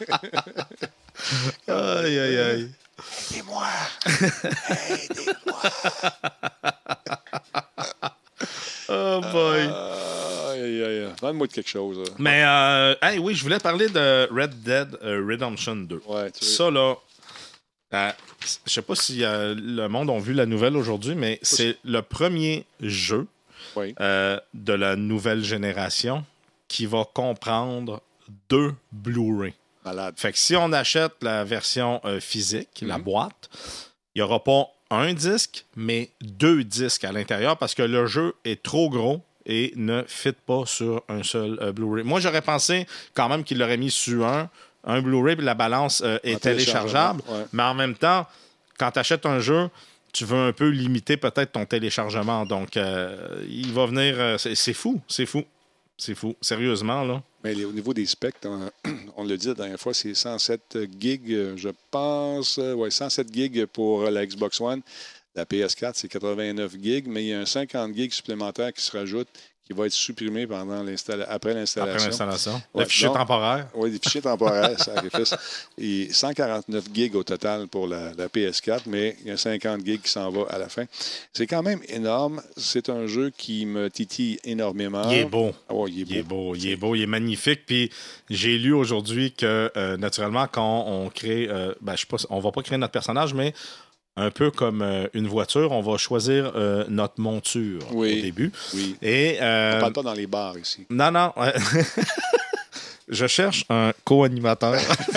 Aïe, aïe, aïe. Aidez-moi! Aidez-moi! Oh boy! Uh, aïe, aïe, aïe. Donne-moi de quelque chose. Là. Mais, euh, hey, oui, je voulais parler de Red Dead uh, Redemption deux. Ouais, tu ça, là... Euh, je sais pas si euh, le monde a vu la nouvelle aujourd'hui, mais c'est le premier jeu oui. euh, de la nouvelle génération qui va comprendre deux Blu-ray. Malade. Fait que si on achète la version euh, physique, mm-hmm. la boîte, il n'y aura pas un disque, mais deux disques à l'intérieur parce que le jeu est trop gros et ne fit pas sur un seul euh, Blu-ray. Moi, j'aurais pensé quand même qu'il l'aurait mis sur un. Un Blu-ray, puis la balance euh, est téléchargeable. Ouais. Mais en même temps, quand tu achètes un jeu, tu veux un peu limiter peut-être ton téléchargement. Donc, euh, il va venir... Euh, c'est, c'est fou, c'est fou. C'est fou, sérieusement, là. Mais au niveau des specs, on, on l'a dit la dernière fois, c'est cent sept gigs, je pense. Oui, cent sept gigs pour la Xbox One. La P S quatre, c'est quatre-vingt-neuf gigs, mais il y a un cinquante gigs supplémentaire qui se rajoute, qui va être supprimé pendant l'installa- après l'installation. Après l'installation. Ouais, le fichier donc, temporaire. Oui, des fichiers temporaires, sacrifice. Et cent quarante-neuf gigs au total pour la, la P S quatre, mais il y a cinquante gigs qui s'en va à la fin. C'est quand même énorme. C'est un jeu qui me titille énormément. Il est beau. Ah ouais, il est beau. Il est beau, il est beau, il est magnifique. Puis j'ai lu aujourd'hui que, euh, naturellement, quand on crée... Euh, ben, je sais pas, on va pas créer notre personnage, mais... Un peu comme euh, une voiture, on va choisir euh, notre monture oui, au début. Oui. Et, euh, on ne parle pas dans les bars ici. Non, non. Je cherche un co-animateur.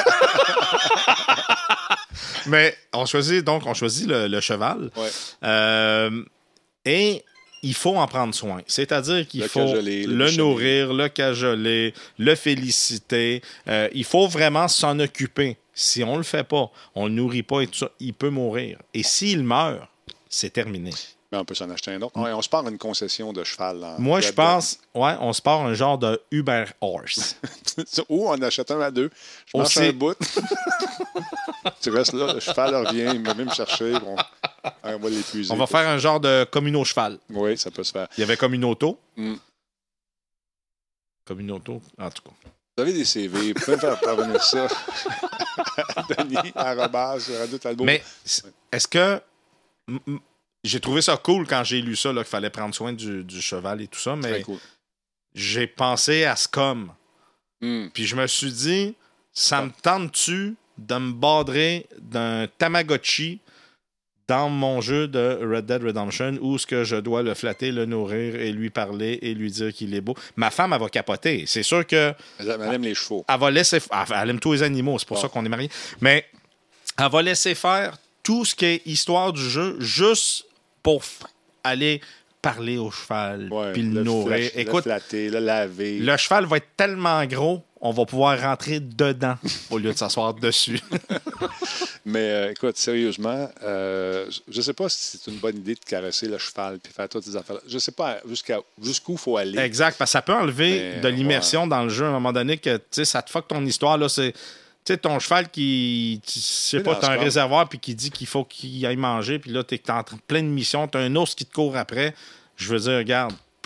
Mais on choisit donc on choisit le, le cheval. Ouais. Euh, et il faut en prendre soin. C'est-à-dire qu'il le faut cajoler, le, le nourrir, le cajoler, le féliciter. Euh, il faut vraiment s'en occuper. Si on le fait pas, on le nourrit pas et tout ça, il peut mourir. Et s'il meurt, c'est terminé. Mais on peut s'en acheter un autre. Ouais, on se part une concession de cheval. Là, Moi, je pense, ouais, on se part un genre de Uber Horse. Ou on achète un à deux. Je marche un bout. Tu restes là, le cheval revient, il va même me chercher. Bon, on va l'épuiser. On va faire un genre de communaux cheval. Oui, ça peut se faire. Il y avait communauto. Mm. Communauto, en tout cas. Vous avez des C V, vous pouvez me faire parvenir ça. Denis, arrobas, Radio Talbot. Mais est-ce que... M- m- j'ai trouvé ça cool quand j'ai lu ça, là, qu'il fallait prendre soin du, du cheval et tout ça, mais cool. J'ai pensé à Scum. Mm. Puis je me suis dit, ça me tente-tu de me badrer d'un Tamagotchi dans mon jeu de Red Dead Redemption où ce que je dois le flatter, le nourrir et lui parler et lui dire qu'il est beau. Ma femme, elle va capoter. C'est sûr que... Elle aime les chevaux. Elle va laisser... Elle aime tous les animaux, c'est pour bon. ça qu'on est mariés. Mais elle va laisser faire tout ce qui est histoire du jeu juste pour aller parler au cheval ouais, puis le, le nourrir. Flash, Écoute, le flatter, le laver. Le cheval va être tellement gros, on va pouvoir rentrer dedans au lieu de s'asseoir dessus. Mais euh, écoute, sérieusement, euh, je ne sais pas si c'est une bonne idée de caresser le cheval puis faire toutes ces affaires. Je ne sais pas jusqu'à, jusqu'où il faut aller. Exact, parce que ça peut enlever Mais, de l'immersion ouais. dans le jeu à un moment donné que ça te fuck ton histoire. Là, c'est tu sais, ton cheval qui, tu sais pas, t'as un réservoir puis qui dit qu'il faut qu'il aille manger, puis là, t'es en plein de missions, t'as un ours qui te court après. Je veux dire, regarde,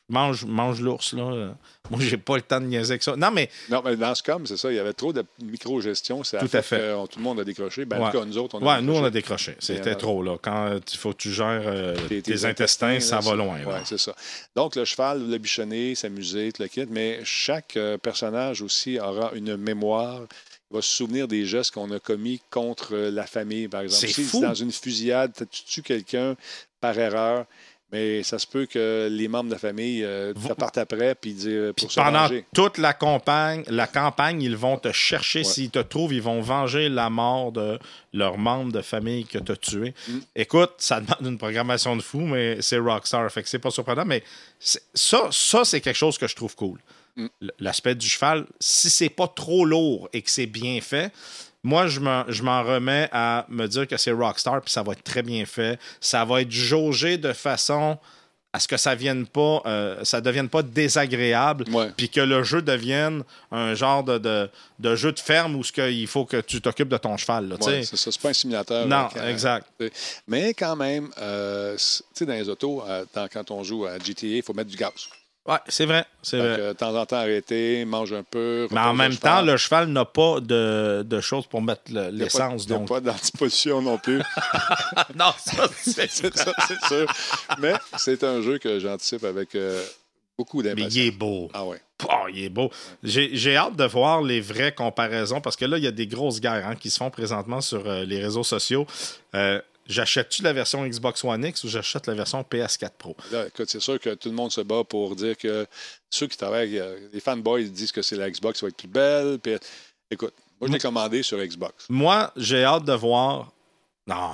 mange, mange l'ours, là. Moi, j'ai pas le temps de niaiser avec ça. Non, mais... Non, mais dans ce cas, c'est ça. Il y avait trop de micro-gestion. Ça a tout fait à fait. que tout le monde a décroché. Ben, ouais. En tout cas, nous autres, on a ouais, décroché. nous, on a décroché. C'était trop, là. Quand il faut que tu gères euh, tes, tes, tes intestins, intestins, ça là, va loin. Oui, c'est ça. Donc, le cheval, le bichonner, s'amuser, tout le kit. Mais chaque euh, personnage aussi aura une mémoire. Il va se souvenir des gestes qu'on a commis contre la famille, par exemple. C'est si fou. dans une fusillade, tu tues quelqu'un par erreur, mais ça se peut que les membres de la famille euh, te partent après puis dire pour puis se pendant venger. toute la campagne, la campagne, ils vont te chercher. Ouais. S'ils te trouvent, ils vont venger la mort de leurs membres de famille que tu as tués. Mm. Écoute, ça demande une programmation de fou, mais c'est Rockstar. Fait que c'est pas surprenant, mais ça, ça, c'est quelque chose que je trouve cool. Mm. L'aspect du cheval, si c'est pas trop lourd et que c'est bien fait, moi, je m'en, je m'en remets à me dire que c'est Rockstar, puis ça va être très bien fait. Ça va être jaugé de façon à ce que ça vienne pas, euh, ça devienne pas désagréable, ouais. puis que le jeu devienne un genre de, de, de jeu de ferme où il faut que tu t'occupes de ton cheval. Là, ouais, c'est ça, c'est pas un simulateur. Non, là, exact. Euh, mais quand même, euh, tu sais, dans les autos, euh, dans, quand on joue à G T A, il faut mettre du gaz. Oui, c'est vrai. C'est vrai. De temps en temps, arrêter, mange un peu. Mais en même temps, le cheval n'a pas de, de choses pour mettre le, l'essence. Il n'y a pas d'antipollution non plus. non, ça, c'est, c'est ça, c'est sûr. Mais c'est un jeu que j'anticipe avec euh, beaucoup d'impatience. Mais il est beau. Ah ouais. Oh, il est beau. J'ai, j'ai hâte de voir les vraies comparaisons parce que là, il y a des grosses guerres hein, qui se font présentement sur euh, les réseaux sociaux. Euh, J'achète-tu la version Xbox One X ou j'achète la version P S quatre Pro? Là, écoute, c'est sûr que tout le monde se bat pour dire que ceux qui travaillent, les fanboys disent que c'est la Xbox qui va être plus belle. Puis, écoute, moi, je l'ai commandé sur Xbox. Moi, j'ai hâte de voir... Non.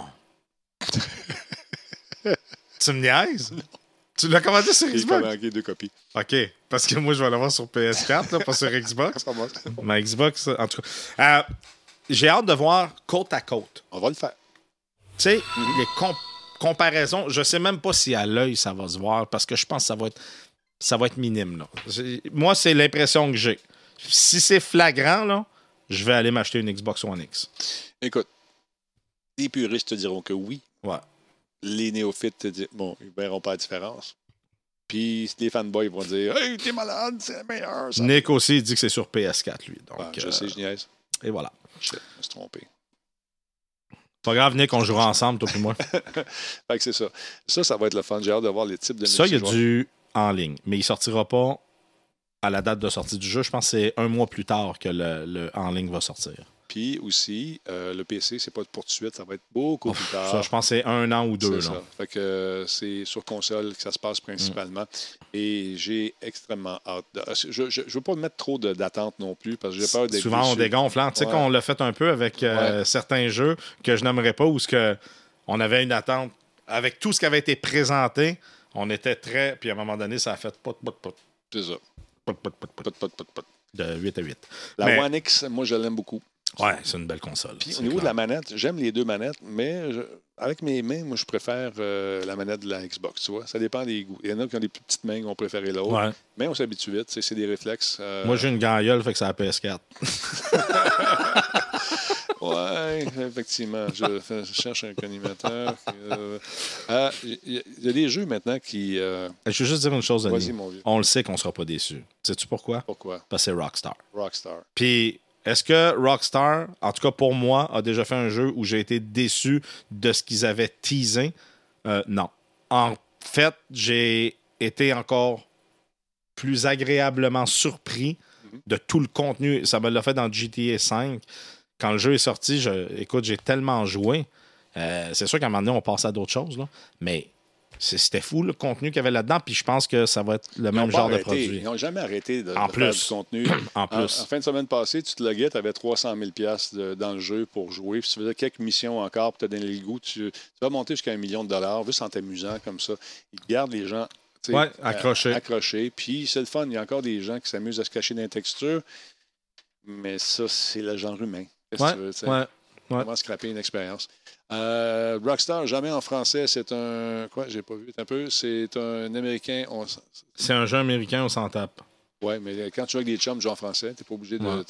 Tu me niaises? Non. Tu l'as commandé sur Xbox? J'ai commandé deux copies. OK. Parce que moi, je vais l'avoir sur P S quatre, là, pas sur Xbox. Ma Xbox, en tout cas. Euh, j'ai hâte de voir côte à côte. On va le faire. Tu sais, mm-hmm. les comp- comparaisons, je sais même pas si à l'œil ça va se voir parce que je pense que ça va être, ça va être minime. Là. Moi, c'est l'impression que j'ai. Si c'est flagrant, là, je vais aller m'acheter une Xbox One X. Écoute, les puristes te diront que oui. Ouais. Les néophytes te diront, bon, ils ne verront pas la différence. Puis les fanboys vont dire, hey, t'es malade, c'est le meilleur. Ça. Nick aussi, il dit que c'est sur P S quatre, lui. Donc, ah, je euh, sais, je niaise. Et voilà. Je me suis trompé. Pas grave, Nick, on jouera ensemble, toi et moi. Fait que c'est ça. Ça, ça va être le fun. J'ai hâte de voir les types de ça, il y a du en ligne, mais il ne sortira pas à la date de sortie du jeu. Je pense que c'est un mois plus tard que le, le en ligne va sortir. Puis aussi, euh, le P C, c'est pas pour tout de suite, ça va être beaucoup Ouf, plus tard. Ça, je pense que c'est un an ou deux. C'est là. ça. Fait que euh, c'est sur console que ça se passe principalement. Mm. Et j'ai extrêmement hâte. De... Je ne veux pas mettre trop de, d'attente non plus parce que j'ai peur d'être souvent, déçu. on dégonfle. Hein? Tu sais ouais. qu'on l'a fait un peu avec euh, ouais. certains jeux que je n'aimerais pas où ce que on avait une attente. Avec tout ce qui avait été présenté, on était très... Puis à un moment donné, ça a fait pot, pot, pot. C'est ça. Pot, pot, pot, pot. pot, pot, pot, pot. De huit à huit. La Mais... One X, moi, je l'aime beaucoup. Ouais, c'est une belle console. Puis au niveau clair. de la manette, j'aime les deux manettes, mais je, avec mes mains, moi, je préfère euh, la manette de la Xbox, tu vois. Ça dépend des goûts. Il y en a qui ont des plus petites mains qui vont préférer l'autre. Ouais. Mais on s'habitue vite, c'est, c'est des réflexes. Euh... Moi, j'ai une gangueule, fait que c'est la P S quatre. Oui, effectivement. Je, je cherche un animateur. Il euh, euh, y, y a des jeux maintenant qui... Euh... Je veux juste dire une chose, Vas-y, mon vieux. On le sait qu'on ne sera pas déçus. Sais-tu pourquoi? Pourquoi? Parce que c'est Rockstar. Rockstar. Puis... Est-ce que Rockstar, en tout cas pour moi, a déjà fait un jeu où j'ai été déçu de ce qu'ils avaient teasé? Euh, non. En fait, j'ai été encore plus agréablement surpris mm-hmm. de tout le contenu. Ça me l'a fait dans G T A cinq. Quand le jeu est sorti, je, écoute, j'ai tellement joué. Euh, c'est sûr qu'à un moment donné, on passe à d'autres choses, là, mais... C'était fou le contenu qu'il y avait là-dedans, puis je pense que ça va être le même genre arrêté. de produit. Ils n'ont jamais arrêté de, en de plus. faire du contenu. en plus. En, en fin de semaine passée, tu te loguais, tu avais trois cent mille dollars dans le jeu pour jouer. Puis tu faisais quelques missions encore pour te donner le goût. Tu, tu vas monter jusqu'à un million de dollars, juste en t'amusant comme ça. Ils gardent les gens ouais, accrochés. À, accrochés. Puis c'est le fun. Il y a encore des gens qui s'amusent à se cacher dans les textures. Mais ça, c'est le genre humain. Qu'est-ce ouais, que tu veux? Ouais, ouais. Comment scraper une expérience. Euh, Rockstar, jamais en français, c'est un... Quoi? J'ai pas vu. Un peu. C'est un Américain... On... C'est un jeu américain, on s'en tape. Oui, mais quand tu joues avec des chums, tu joues en français. Tu n'es pas obligé de... Ouais.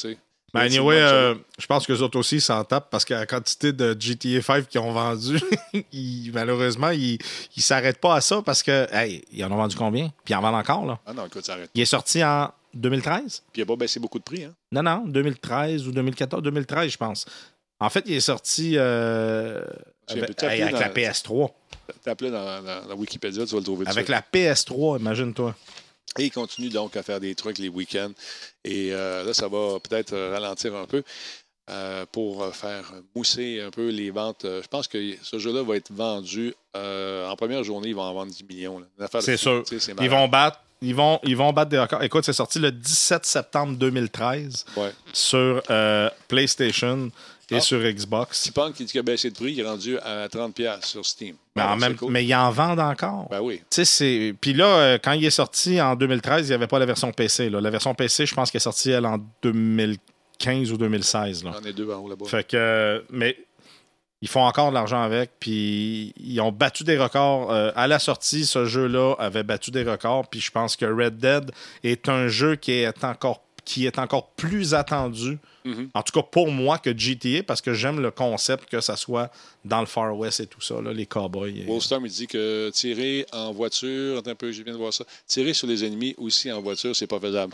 Ben, anyway, euh, je pense que les autres aussi s'en tapent parce que la quantité de G T A cinq qu'ils ont vendu, ils, malheureusement, ils ne s'arrêtent pas à ça parce que, hey, ils en ont vendu combien? Puis ils en vendent encore, là. Ah non, écoute, ça arrête. Il est sorti en deux mille treize? Puis il n'a pas baissé beaucoup de prix, hein? Non, non, deux mille treize ou deux mille quatorze, deux mille treize, je pense. En fait, il est sorti euh, avec, hey, avec la P S trois. T'as appelé dans, dans, dans Wikipédia, tu vas le trouver. Avec la P S trois, imagine-toi. Et il continue donc à faire des trucs les week-ends. Et euh, là, ça va peut-être ralentir un peu euh, pour faire mousser un peu les ventes. Je pense que ce jeu-là va être vendu euh, en première journée, ils vont en vendre dix millions. C'est sûr. Ils vont battre. Ils vont, ils vont battre des records. Écoute, c'est sorti le dix-sept septembre deux mille treize ouais. sur euh, PlayStation et ah. sur Xbox. Cyberpunk qui a baissé de prix, il est rendu à trente dollars sur Steam. Mais, en même, cool. mais ils en vendent encore. Ben oui. Puis là, quand il est sorti en deux mille treize, il n'y avait pas la version P C. Là. La version P C, je pense qu'elle est sortie elle, en deux mille quinze ou deux mille seize. Là. On est deux en haut là-bas. Fait que, mais ils font encore de l'argent avec. Puis ils ont battu des records. Euh, à la sortie, ce jeu-là avait battu des records. Puis je pense que Red Dead est un jeu qui est encore, qui est encore plus attendu. Mm-hmm. En tout cas, pour moi, que G T A, parce que j'aime le concept que ça soit dans le Far West et tout ça, là, les cowboys. Et... Wolfstorm, il dit que tirer en voiture, attends un peu, je viens de voir ça, tirer sur les ennemis aussi en voiture, c'est pas faisable.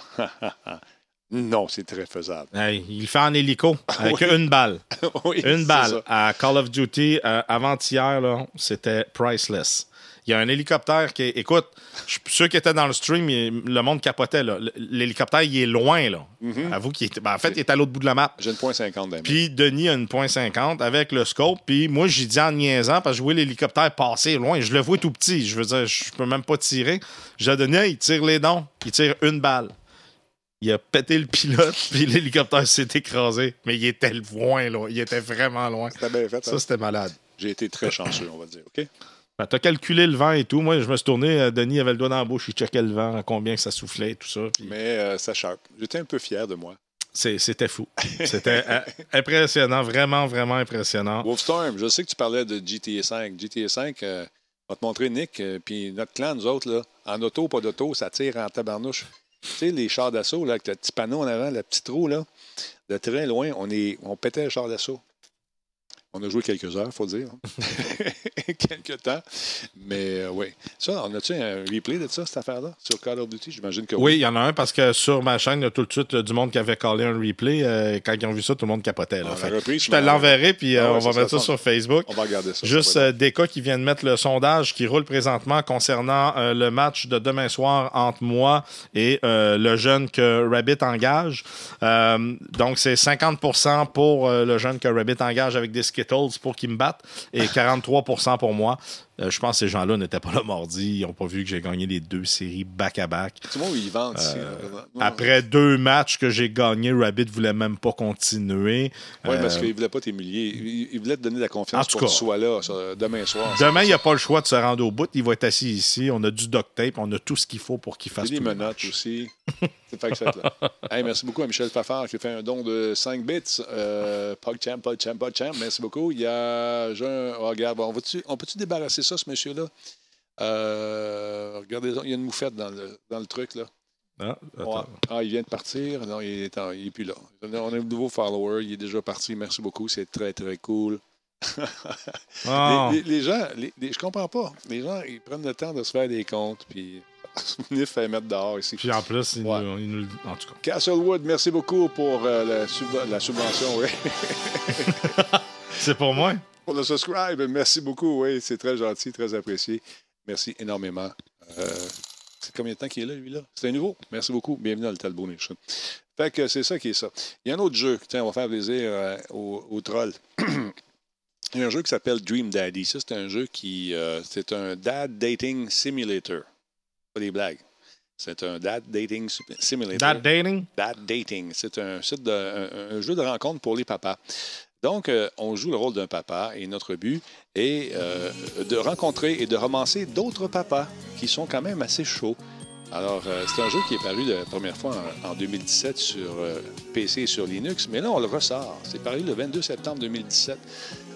Non, c'est très faisable. Hey, il le fait en hélico, avec oui. une balle. oui, une balle. À Call of Duty, euh, avant-hier, là, c'était priceless. Il y a un hélicoptère qui est... Écoute, ceux qui étaient dans le stream, il... le monde capotait. Là. L'hélicoptère, il est loin. Là. Mm-hmm. Avoue qu'il était... Ben, en fait, il est à l'autre bout de la map. J'ai une point cinquante. Puis Denis a une point cinquante avec le scope. Puis moi, j'y dis en niaisant parce que je vois l'hélicoptère passer loin. Je le vois tout petit. Je veux dire, je peux même pas tirer. J'ai donné, hey, il tire les dons. Il tire une balle. Il a pété le pilote, puis l'hélicoptère s'est écrasé. Mais il était loin, là. Il était vraiment loin. C'était bien fait. Ça, hein? C'était malade. J'ai été très chanceux, on va dire. OK? Ben, t'as calculé le vent et tout. Moi, je me suis tourné. Denis avait le doigt dans la bouche. Il checkait le vent, combien que ça soufflait et tout ça. Puis... Mais euh, ça choque. J'étais un peu fier de moi. C'est, c'était fou. C'était euh, impressionnant. Vraiment, vraiment impressionnant. Wolfstorm, je sais que tu parlais de G T A cinq. G T A cinq, euh, on va te montrer, Nick. Euh, puis notre clan, nous autres, là, en auto, pas d'auto, ça tire en tabarnouche. Tu sais, les chars d'assaut, là, avec le petit panneau en avant, le petit trou, là, de très loin, on, est, on pétait le char d'assaut. On a joué quelques heures, il faut dire. quelques temps. Mais euh, oui. Ça, on a-tu un replay de ça, cette affaire-là, sur Call of Duty? J'imagine que oui. Oui, il y en a un parce que sur ma chaîne, il y a tout de suite du monde qui avait callé un replay. Euh, quand ils ont vu ça, tout le monde capotait. Là. Ah, fait, reprise, je te l'enverrai, puis euh, ah, ouais, on va mettre ça, ça sur Facebook. On va regarder ça. Juste euh, des cas qui viennent mettre le sondage qui roule présentement concernant euh, le match de demain soir entre moi et euh, le jeune que Rabbit engage. Euh, donc, c'est cinquante pour cent pour euh, le jeune que Rabbit engage avec des Skittles pour qu'il me batte et quarante-trois pour cent pour moi. Euh, je pense que ces gens-là n'étaient pas là mardi. Ils n'ont pas vu que j'ai gagné les deux séries back-à-back. Tu vois où ils vendent ici. Euh, après deux matchs que j'ai gagnés, Rabbit ne voulait même pas continuer. Oui, euh, parce qu'il ne voulait pas t'humilier. Il, il voulait te donner de la confiance pour que tu sois là ça, demain soir. Demain, il n'y a pas le choix de se rendre au bout. Il va être assis ici. On a du duct tape. On a tout ce qu'il faut pour qu'il fasse tout. Des menottes aussi. C'est fait que ça là. Hey, merci beaucoup à Michel Fafard qui fait un don de cinq bits. Euh, PogChamp, PogChamp, PogChamp. Merci beaucoup. Il y a Jean. Oh, regarde, bon, on, va-tu, on peut-tu débarrasser ça, ce monsieur-là? Euh, regardez, il y a une moufette dans le, dans le truc, là. Ah, ouais. Ah, il vient de partir. Non, il est, en, il est plus là. On a un nouveau follower. Il est déjà parti. Merci beaucoup. C'est très, très cool. Oh. les, les, les gens, les, les, je comprends pas. Les gens, ils prennent le temps de se faire des comptes, puis Nif fait mettre dehors ici. Puis en plus, il ouais. nous, il nous, en tout cas. Castlewood, merci beaucoup pour euh, la, sub- la subvention. Oui. C'est pour moi. Pour le subscribe, merci beaucoup. Oui, c'est très gentil, très apprécié. Merci énormément. Euh, c'est combien de temps qu'il est là, lui, là? C'est un nouveau. Merci beaucoup. Bienvenue dans le Talbot Nation. Fait que c'est ça qui est ça. Il y a un autre jeu. Tiens, on va faire plaisir euh, aux, aux trolls. Il y a un jeu qui s'appelle Dream Daddy. Ça, c'est un jeu qui... Euh, c'est un dad dating simulator. Pas des blagues. C'est un dad dating simulator. Dad dating? Dad dating. C'est un, site de, un, un jeu de rencontre pour les papas. Donc, euh, on joue le rôle d'un papa et notre but est euh, de rencontrer et de romancer d'autres papas qui sont quand même assez chauds. Alors, euh, c'est un jeu qui est paru la première fois en, en deux mille dix-sept sur euh, P C et sur Linux, mais là, on le ressort. C'est paru le vingt-deux septembre deux mille dix-sept.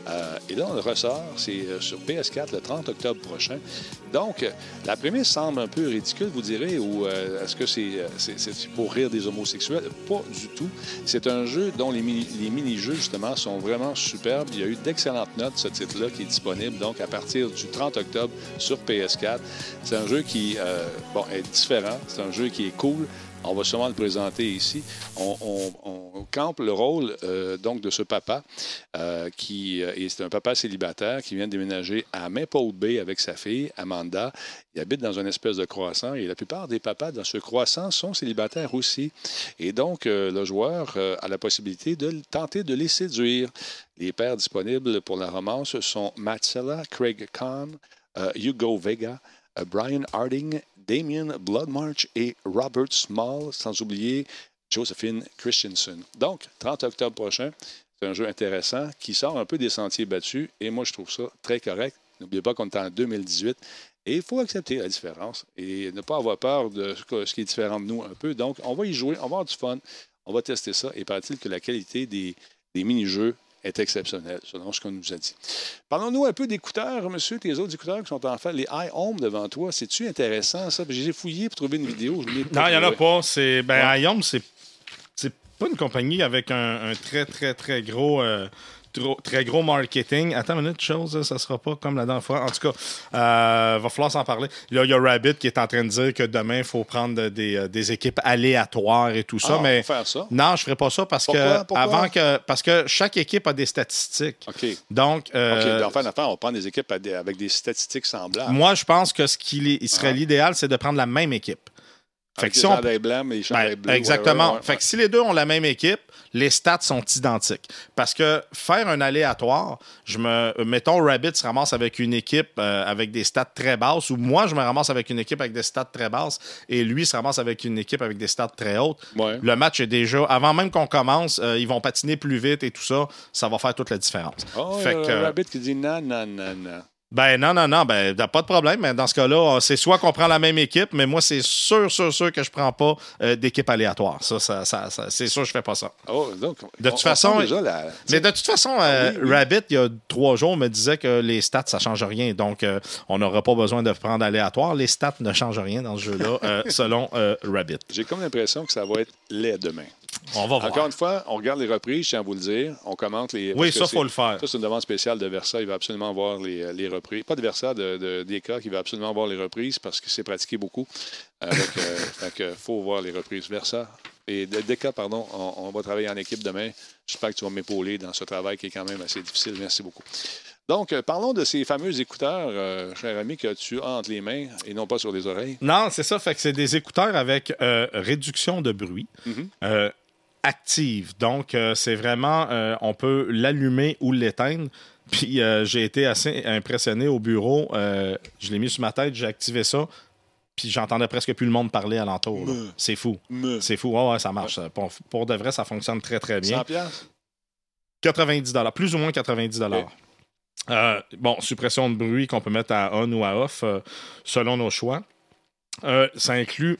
Euh, et là, on le ressort, c'est euh, sur P S quatre le trente octobre prochain. Donc, euh, la prémisse semble un peu ridicule, vous direz, ou euh, est-ce que c'est, euh, c'est, c'est pour rire des homosexuels? Pas du tout. C'est un jeu dont les, mini, les mini-jeux, justement, sont vraiment superbes. Il y a eu d'excellentes notes, ce titre-là, qui est disponible, donc, à partir du trente octobre sur P S quatre. C'est un jeu qui, euh, bon, est différent. C'est un jeu qui est cool. On va sûrement le présenter ici. On, on, on campe le rôle euh, donc de ce papa euh, qui euh, et c'est un papa célibataire qui vient de déménager à Maple Bay avec sa fille Amanda. Il habite dans une espèce de croissant et la plupart des papas dans ce croissant sont célibataires aussi. Et donc euh, le joueur euh, a la possibilité de tenter de les séduire. Les pères disponibles pour la romance sont Matsela, Craig Kahn, euh, Hugo Vega, euh, Brian Harding, Damien Bloodmarch et Robert Small, sans oublier Josephine Christensen. Donc, trente octobre prochain, c'est un jeu intéressant qui sort un peu des sentiers battus et moi, je trouve ça très correct. N'oubliez pas qu'on est en deux mille dix-huit et il faut accepter la différence et ne pas avoir peur de ce qui est différent de nous un peu. Donc, on va y jouer, on va avoir du fun, on va tester ça et paraît-il que la qualité des, des mini-jeux est exceptionnel, selon ce qu'on nous a dit. Parlons-nous un peu d'écouteurs, monsieur, tes autres écouteurs qui sont en fait les iHome devant toi. C'est-tu intéressant, ça? J'ai fouillé pour trouver une vidéo. Je non, il n'y en a pas. C'est, ben, ouais. iHome, c'est, c'est pas une compagnie avec un, un très, très, très gros... Euh... Très gros marketing. Attends une minute, chose, ça sera pas comme la dernière fois. En tout cas, euh, va falloir s'en parler. Là, il y a Rabbit qui est en train de dire que demain, il faut prendre des, des équipes aléatoires et tout ça. Ah, mais on va faire ça. Non, je ferai pas ça parce Pourquoi? que Pourquoi? avant que parce que chaque équipe a des statistiques. OK. Donc, euh, OK. Enfin, enfin, on prend des équipes avec des statistiques semblables. Moi, je pense que ce qui il serait ah. l'idéal, c'est de prendre la même équipe. Fait que si on... blancs, mais ben, bleus, exactement. Ouais, ouais, fait ouais. que si les deux ont la même équipe, les stats sont identiques. Parce que faire un aléatoire, je me mettons Rabbit se ramasse avec une équipe euh, avec des stats très basses, ou moi je me ramasse avec une équipe avec des stats très basses, et lui se ramasse avec une équipe avec des stats très hautes. Ouais. Le match est déjà, avant même qu'on commence, euh, ils vont patiner plus vite et tout ça, ça va faire toute la différence. Oh, fait euh, que, Rabbit qui dit non, non, non, non. Ben non, non, non, ben pas de problème. Mais dans ce cas-là, c'est soit qu'on prend la même équipe, mais moi, c'est sûr, sûr, sûr que je prends pas euh, d'équipe aléatoire. Ça, ça, ça, ça c'est sûr que je fais pas ça. Oh, donc, de toute on, façon, on déjà la... mais de toute façon, euh, oui, oui. Rabbit, il y a trois jours, me disait que les stats, ça change rien. Donc, euh, on n'aura pas besoin de prendre aléatoire. Les stats ne changent rien dans ce jeu-là, euh, selon euh, Rabbit. J'ai comme l'impression que ça va être laid demain. On va voir. Encore une fois, on regarde les reprises, je tiens à vous le dire. On commente les... Oui, ça, il faut le faire. Ça, c'est une demande spéciale de Versa. Il va absolument voir les, les reprises. Pas de Versa, de, de D K, qui va absolument voir les reprises parce que c'est pratiqué beaucoup. Avec, euh, fait que faut voir les reprises. Versa et D K, pardon, on, on va travailler en équipe demain. J'espère que tu vas m'épauler dans ce travail qui est quand même assez difficile. Merci beaucoup. Donc, euh, parlons de ces fameux écouteurs, euh, cher ami, que tu as entre les mains et non pas sur les oreilles. Non, c'est ça. Fait que c'est des écouteurs avec euh, réduction de bruit. Mm-hmm. Euh, active. Donc, euh, c'est vraiment, euh, on peut l'allumer ou l'éteindre. Puis, euh, j'ai été assez impressionné au bureau. Euh, je l'ai mis sur ma tête, j'ai activé ça. Puis, j'entendais presque plus le monde parler alentour. C'est fou. Me. C'est fou. Ouais, ouais, ça marche. Ouais. Pour, pour de vrai, ça fonctionne très, très bien. cent dollars quatre-vingt-dix dollars plus ou moins quatre-vingt-dix dollars Okay. Euh, bon, suppression de bruit qu'on peut mettre à on ou à off, euh, selon nos choix. Euh, ça inclut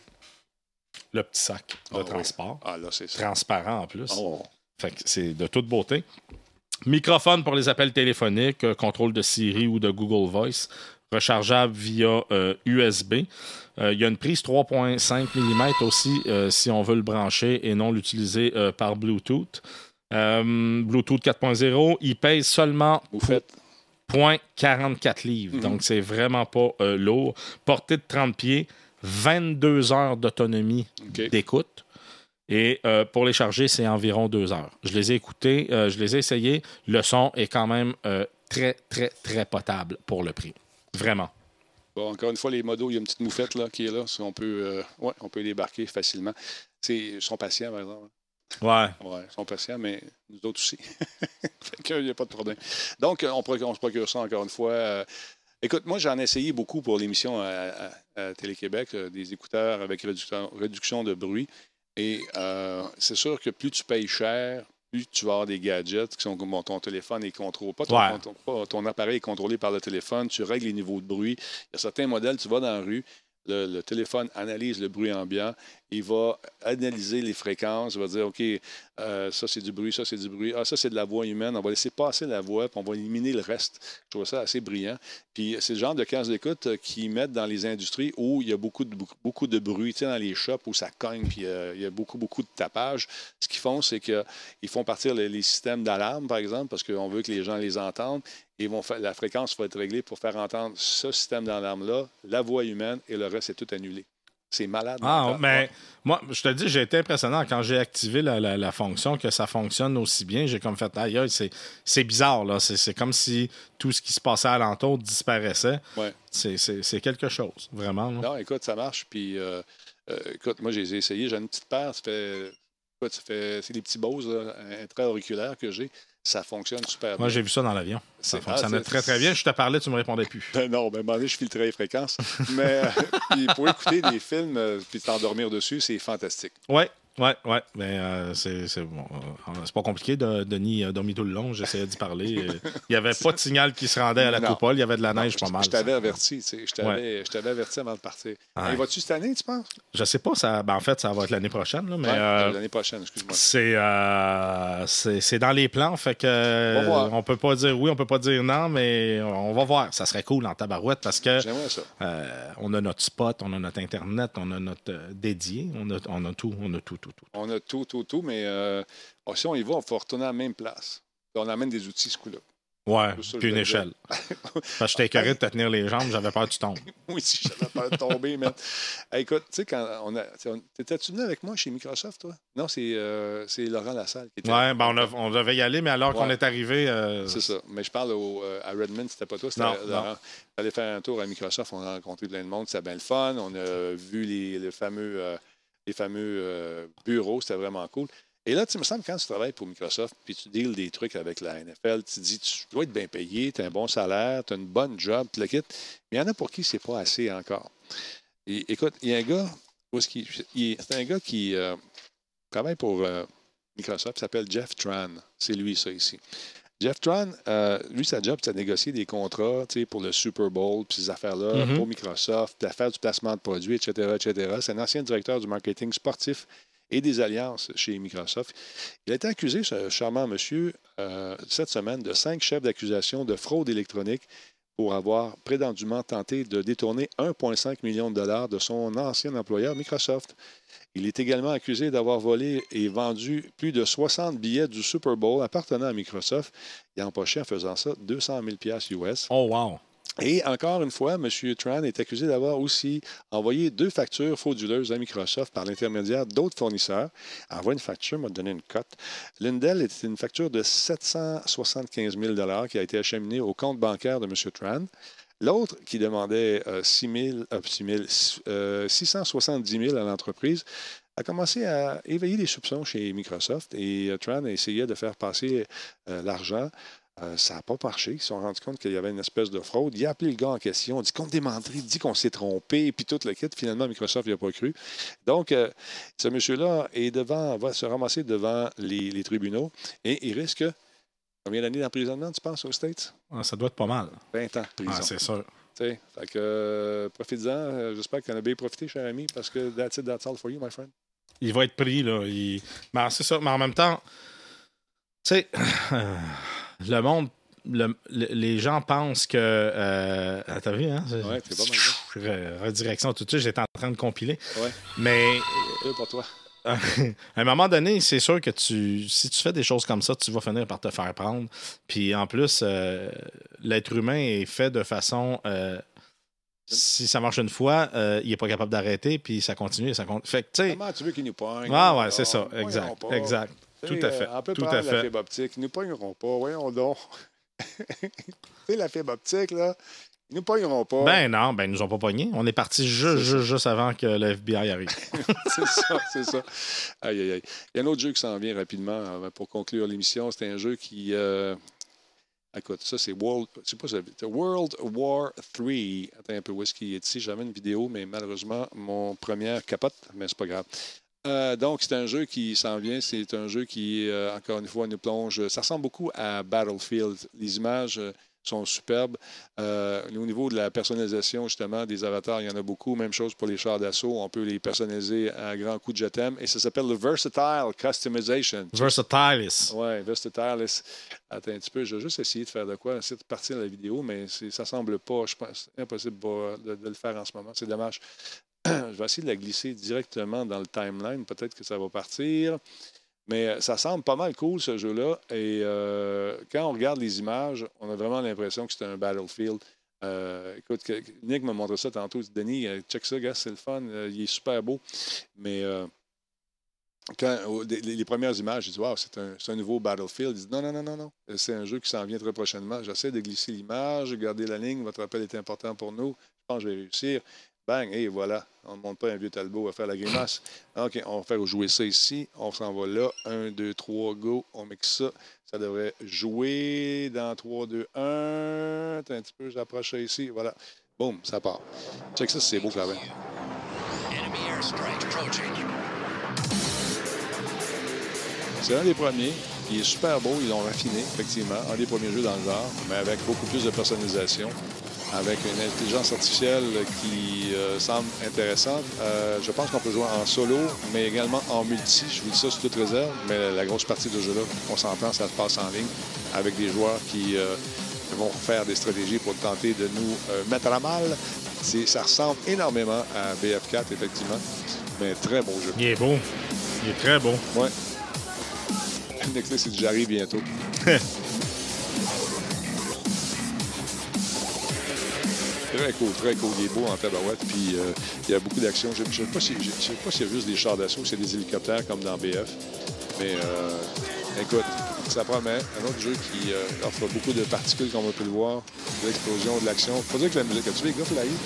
le petit sac de oh, transport. Oui. Ah, là, c'est ça. Transparent en plus. Oh. Fait que c'est de toute beauté. Microphone pour les appels téléphoniques, euh, contrôle de Siri ou de Google Voice, rechargeable via euh, U S B. Il euh, y a une prise trois virgule cinq millimètres aussi euh, si on veut le brancher et non l'utiliser euh, par Bluetooth. Euh, Bluetooth quatre point zéro, il pèse seulement zéro virgule quarante-quatre livres. Mm-hmm. Donc, c'est vraiment pas euh, lourd. Portée de trente pieds. vingt-deux heures d'autonomie okay. d'écoute. Et euh, pour les charger, c'est environ deux heures. Je les ai écoutés, euh, je les ai essayés. Le son est quand même euh, très, très, très potable pour le prix. Vraiment. Bon, encore une fois, les modos, il y a une petite moufette là, qui est là. On peut, euh, ouais, on peut débarquer facilement. C'est, ils sont patients, par exemple. Ouais. Ouais, ils sont patients, mais nous autres aussi. Fait qu'il n'y a pas de problème. Donc, on, on se procure ça encore une fois. Euh, Écoute, moi, j'en ai essayé beaucoup pour l'émission à, à, à Télé-Québec, euh, des écouteurs avec réduction, réduction de bruit. Et euh, c'est sûr que plus tu payes cher, plus tu vas avoir des gadgets qui sont comme bon, ton téléphone est contrôlé. Pas ton, ouais. ton, pas ton appareil est contrôlé par le téléphone. Tu règles les niveaux de bruit. Il y a certains modèles, tu vas dans la rue, le, le téléphone analyse le bruit ambiant. Il va analyser les fréquences. Il va dire, OK, euh, ça, c'est du bruit, ça, c'est du bruit. Ah, ça, c'est de la voix humaine. On va laisser passer la voix, puis on va éliminer le reste. Je trouve ça assez brillant. Puis c'est le genre de casque d'écoute qu'ils mettent dans les industries où il y a beaucoup de, beaucoup de bruit. Tu sais, dans les shops où ça cogne, puis euh, il y a beaucoup, beaucoup de tapage. Ce qu'ils font, c'est qu'ils font partir les, les systèmes d'alarme, par exemple, parce qu'on veut que les gens les entendent. Et vont faire, la fréquence va être réglée pour faire entendre ce système d'alarme-là, la voix humaine, et le reste est tout annulé. C'est malade. Ah, mais moi, je te dis, j'ai été impressionnant quand j'ai activé la, la, la fonction, que ça fonctionne aussi bien. J'ai comme fait, aïe, c'est, c'est bizarre, là. C'est, c'est comme si tout ce qui se passait alentour disparaissait. Ouais. C'est, c'est, c'est quelque chose, vraiment. Là. Non, écoute, ça marche. Puis, euh, euh, écoute, moi, j'ai essayé. J'ai une petite paire. Ça fait, écoute, ça fait, c'est des petits Bose intra-auriculaires que j'ai. Ça fonctionne super bien. Moi, j'ai vu ça dans l'avion. Ça fonctionnait ah, très, très bien. Je te parlais, tu ne me répondais plus. Ben non, ben, à un moment donné, je filtrais les fréquences. Mais euh, pour écouter des films euh, puis t'endormir dessus, c'est fantastique. Oui, oui, oui. Mais euh, c'est, c'est, bon, euh, c'est pas compliqué. De, Denis a dormi tout le long. J'essayais d'y parler. Il n'y avait pas de signal qui se rendait à la non. coupole. Il y avait de la neige non, pas mal. Je t'avais averti. Tu sais, je, t'avais, ouais. je t'avais averti avant de partir. Ouais. Et vas-tu cette année, tu penses? Je sais pas. Ça, ben, en fait, ça va être l'année prochaine. Là, mais, ouais, euh, l'année prochaine, excuse-moi. C'est, euh, c'est, c'est dans les plans. Fait que, on, on peut pas dire oui, on peut pas dire non, mais on va voir. Ça serait cool en tabarouette parce que J'aimerais ça. Euh, on a notre spot, on a notre Internet, on a notre euh, dédié. On a, on a tout, on a tout, tout, tout. On a tout, tout, tout, mais euh, oh, si on y va, on faut retourner à la même place. On amène des outils, ce coup-là. Ouais, puis une échelle. Parce que j'étais écœuré de te tenir les jambes, j'avais peur que tu tombes. Oui, si j'avais peur de tomber, mais hey, écoute, tu sais, quand on a. T'étais-tu venu avec moi chez Microsoft, toi? Non, c'est, euh, c'est Laurent Lassalle qui était. Ouais, ben on, a, on devait y aller, mais alors ouais. qu'on est arrivé. Euh... C'est ça. Mais je parle au, euh, à Redmond, c'était pas toi, c'était non, Laurent. Non. On allait faire un tour à Microsoft, on a rencontré plein de monde, c'était bien le fun. On a vu les, les fameux, euh, les fameux euh, bureaux, c'était vraiment cool. Et là, tu me semble, quand tu travailles pour Microsoft puis tu deals des trucs avec la N F L, tu te dis, tu dois être bien payé, tu as un bon salaire, tu as une bonne job, tu le quittes. Mais il y en a pour qui c'est pas assez encore. Et, écoute, il y a un gars, où est-ce qu'il, il, c'est un gars qui euh, travaille pour euh, Microsoft, il s'appelle Jeff Tran. C'est lui, ça, ici. Jeff Tran, euh, lui, sa job, c'est de négocier des contrats pour le Super Bowl, puis ces affaires-là, mm-hmm. pour Microsoft, d'affaires du placement de produits, et cetera, et cetera. C'est un ancien directeur du marketing sportif et des alliances chez Microsoft. Il a été accusé, ce charmant monsieur, euh, cette semaine, de cinq chefs d'accusation de fraude électronique pour avoir prétendument tenté de détourner un virgule cinq million de dollars de son ancien employeur Microsoft. Il est également accusé d'avoir volé et vendu plus de soixante billets du Super Bowl appartenant à Microsoft. Il a empoché en faisant ça deux cent mille dollars U S. Oh, wow! Et encore une fois, M. Tran est accusé d'avoir aussi envoyé deux factures frauduleuses à Microsoft par l'intermédiaire d'autres fournisseurs. Envoie une facture, m'a donné une cote. L'une d'elles était une facture de sept cent soixante-quinze mille dollars qui a été acheminée au compte bancaire de M. Tran. L'autre, qui demandait euh, six mille, euh, six mille, euh, six cent soixante-dix mille à l'entreprise, a commencé à éveiller les soupçons chez Microsoft et euh, Tran a essayé de faire passer euh, l'argent. Euh, ça n'a pas marché. Ils se sont rendus compte qu'il y avait une espèce de fraude. Il a appelé le gars en question. Il dit qu'on démenterait, il dit qu'on s'est trompé, puis tout le kit. Finalement, Microsoft n'y a pas cru. Donc, euh, ce monsieur-là est devant, va se ramasser devant les, les tribunaux et il risque combien d'années d'emprisonnement, tu penses, aux States? Ah, ça doit être pas mal. vingt ans de prison. Ah, c'est sûr. Fait que, euh, profite-en. Euh, j'espère que tu en as bien profité, cher ami, parce que that's it, that's all for you, my friend. Il va être pris, là. Il... Mais c'est ça. Mais en même temps, tu sais... Le monde, le, le, les gens pensent que... Euh, t'as vu, hein? Ouais, c'est pas mal. Redirection tout de suite, j'étais en train de compiler. Ouais. Mais... C'est pour toi. À un moment donné, c'est sûr que tu, si tu fais des choses comme ça, tu vas finir par te faire prendre. Puis en plus, euh, l'être humain est fait de façon... Euh, si ça marche une fois, euh, il n'est pas capable d'arrêter, puis ça continue. Ça continue. Fait que, tu sais... Comment tu veux qu'il nous pogne? Ah ouais, c'est ça. Exact. Exact. Tout à fait. On peut Tout prendre à fait. la fibre optique. Ils ne nous pogneront pas. Voyons donc. Tu sais, la fibre optique, là, ils ne nous pogneront pas. Ben non, ben ils nous ont pas pognés. On est parti juste, juste, juste avant que le F B I arrive. C'est ça, c'est ça. Aïe, aïe, aïe. Il y a un autre jeu qui s'en vient rapidement pour conclure l'émission. C'est un jeu qui... Euh... Écoute, ça, c'est World... Je sais pas si c'est World War trois. Attends un peu, où est-ce qu'il est ici? J'avais une vidéo, mais malheureusement, mon première capote, mais c'est pas grave. Euh, donc, c'est un jeu qui s'en vient. C'est un jeu qui, euh, encore une fois, nous plonge. Ça ressemble beaucoup à Battlefield. Les images euh, sont superbes. Euh, au niveau de la personnalisation, justement, des avatars, il y en a beaucoup. Même chose pour les chars d'assaut. On peut les personnaliser à grands coups de je t'aime. Et ça s'appelle le Versatile Customization. Versatilis. Oui, Versatilis. Attends un petit peu, je vais juste essayer de faire de quoi. Essayer de partir la vidéo, mais c'est, ça semble pas, je pense, impossible de, de le faire en ce moment. C'est dommage. Je vais essayer de la glisser directement dans le timeline. Peut-être que ça va partir. Mais ça semble pas mal cool, ce jeu-là. Et euh, quand on regarde les images, on a vraiment l'impression que c'est un Battlefield. Euh, écoute, Nick m'a montré ça tantôt. Il dit, Denis, check ça, gars, c'est le fun. Il est super beau. Mais euh, quand les, les premières images, je dis, wow, c'est un, c'est un nouveau Battlefield. Il dit, non, non, non, non, non. C'est un jeu qui s'en vient très prochainement. J'essaie de glisser l'image, garder la ligne. Votre appel est important pour nous. Je pense que je vais réussir. Bang, et voilà. On ne monte pas un vieux Talbot à faire la grimace. OK, on va faire jouer ça ici. On s'en va là. un, deux, trois, go. On mixe ça. Ça devrait jouer dans trois, deux, un. Attends un petit peu, j'approche ça ici. Voilà. Boum, ça part. Check ça, c'est beau quand même. C'est un des premiers. Il est super beau. Ils l'ont raffiné, effectivement. Un des premiers jeux dans le genre, mais avec beaucoup plus de personnalisation. Avec une intelligence artificielle qui euh, semble intéressante. Euh, je pense qu'on peut jouer en solo, mais également en multi. Je vous dis ça sous toute réserve, mais la, la grosse partie de ce jeu-là, on s'entend, ça se passe en ligne avec des joueurs qui euh, vont faire des stratégies pour tenter de nous euh, mettre à mal. C'est, ça ressemble énormément à B F quatre, effectivement, mais très beau jeu. Il est beau. Il est très beau. Oui. Nicolas, c'est j'arrive bientôt. Très cool, très cool. Il est beau en tabarouette. Puis euh, il y a beaucoup d'action. Je ne sais pas s'il si, si y a juste des chars d'assaut, c'est des hélicoptères comme dans B F. Mais euh, écoute, ça promet. Un autre jeu qui euh, offre beaucoup de particules, comme on peut le voir, de l'explosion, de l'action. Faut dire que la musique, as-tu vu les gars flyés?